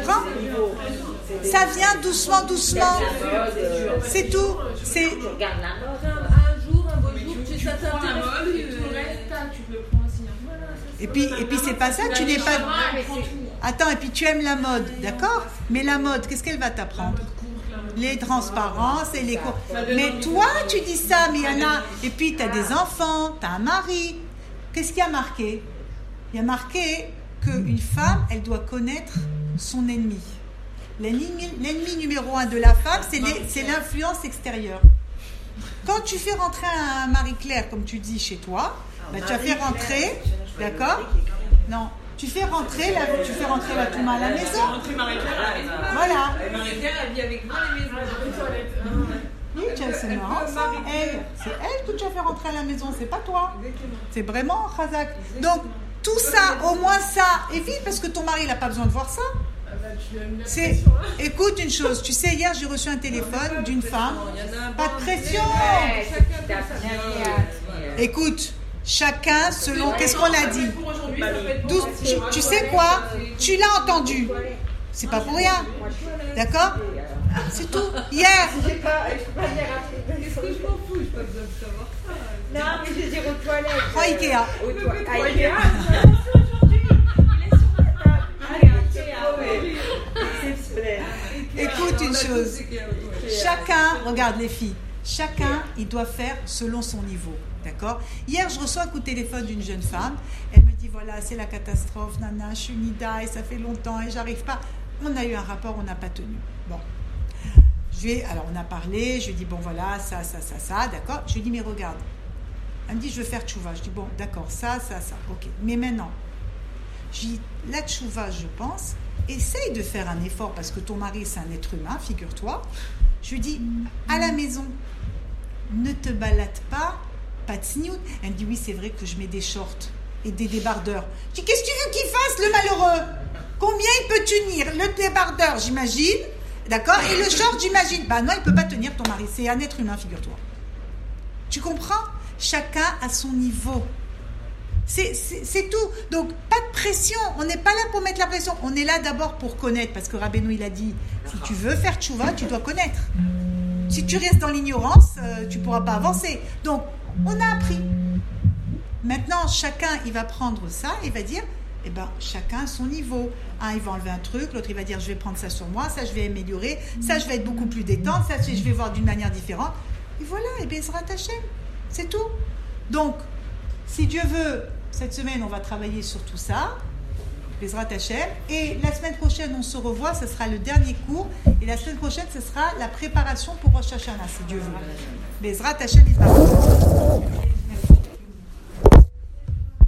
Ça vient doucement, doucement. C'est tout. C'est... Tu regardes la mode. Un jour, un beau jour, tu sais, ça t'intéresse plus, et tout le reste, tu peux prendre aussi. Voilà, Et puis, et puis c'est pas ça, tu n'es pas... Attends, et puis tu aimes la mode, d'accord ? Mais la mode, qu'est-ce qu'elle va t'apprendre ? Les transparences et les cours. Mais toi, tu dis ça, mais il y en a... Et puis, tu as des enfants, tu as un mari. Qu'est-ce qui a marqué ? Il y a marqué qu'une femme, elle doit connaître son ennemi. L'ennemi, l'ennemi numéro un de la femme, c'est, les, c'est l'influence extérieure. Quand tu fais rentrer un Marie-Claire, comme tu dis, chez toi, bah, tu as fait rentrer, d'accord ? Non, tu fais rentrer la, tu fais rentrer la Touma à la maison. Voilà. Marie-Claire, elle vit avec moi à la maison. Oui, tu Rachel, c'est marrant ça. Elle, c'est elle que tu as fait rentrer à la maison, c'est pas toi. C'est vraiment Khazak. Donc, tout ça, au moins ça, évite parce que ton mari, il n'a pas besoin de voir ça. C'est, écoute une chose, tu sais, hier j'ai reçu un téléphone d'une femme, pas de pression. Écoute, chacun selon, qu'est-ce qu'on a dit. Douze, tu, tu sais quoi, tu l'as entendu, c'est pas pour rien, d'accord? C'est tout. Hier. J'ai pas, je peux pas dire après. Qu'est-ce que je m'en fous, j'ai pas besoin de savoir ça. Non, mais je veux dire aux toilettes. Oh, Ikea. Aux toilettes. À Ikea. Aujourd'hui, il est sur la table. Allez, Ikea. Écoute une chose. Chacun, regarde les filles, chacun, il doit faire selon son niveau. D'accord? Hier, je reçois un coup de téléphone d'une jeune femme. Elle me dit, voilà, c'est la catastrophe, nana, je suis nida et ça fait longtemps et j'arrive pas. On a eu un rapport, on n'a pas tenu. Bon. Je lui ai, alors, on a parlé, je lui ai dit, bon, voilà, ça, ça, ça, ça, d'accord? Je lui ai dit, mais regarde. Elle me dit, je veux faire tchouva. Je dis, bon, d'accord, ça, ça, ça, ok. Mais maintenant, je dis, la tchouva, je pense, essaye de faire un effort parce que ton mari, c'est un être humain, figure-toi. Je lui dis, à la maison, ne te balade pas, pas de signout. Elle me dit, oui, c'est vrai que je mets des shorts et des débardeurs. Je dis, qu'est-ce que tu veux qu'il fasse, le malheureux? Combien il peut tenir? Le débardeur, j'imagine, d'accord? Et le short, j'imagine. Bah non, il ne peut pas tenir, ton mari. C'est un être humain, figure-toi. Tu comprends? Chacun à son niveau. C'est, c'est, c'est tout. Donc, pas de pression. On n'est pas là pour mettre la pression. On est là d'abord pour connaître. Parce que Rabbeinu, il a dit, si tu veux faire tchouva, tu dois connaître. Si tu restes dans l'ignorance, euh, tu ne pourras pas avancer. Donc, on a appris. Maintenant, chacun, il va prendre ça et va dire, eh ben, chacun à son niveau. Un, il va enlever un truc, l'autre, il va dire, je vais prendre ça sur moi, ça, je vais améliorer, ça, je vais être beaucoup plus détente, ça, je vais voir d'une manière différente. Et voilà, et bien, Bezrat Hashem. C'est tout. Donc, si Dieu veut, cette semaine, on va travailler sur tout ça. Bezrat Hashem. Et la semaine prochaine, on se revoit, ce sera le dernier cours. Et la semaine prochaine, ce sera la préparation pour Rosh Hashanah, si Dieu veut. Bezrat Hashem, Bezrat Hashem.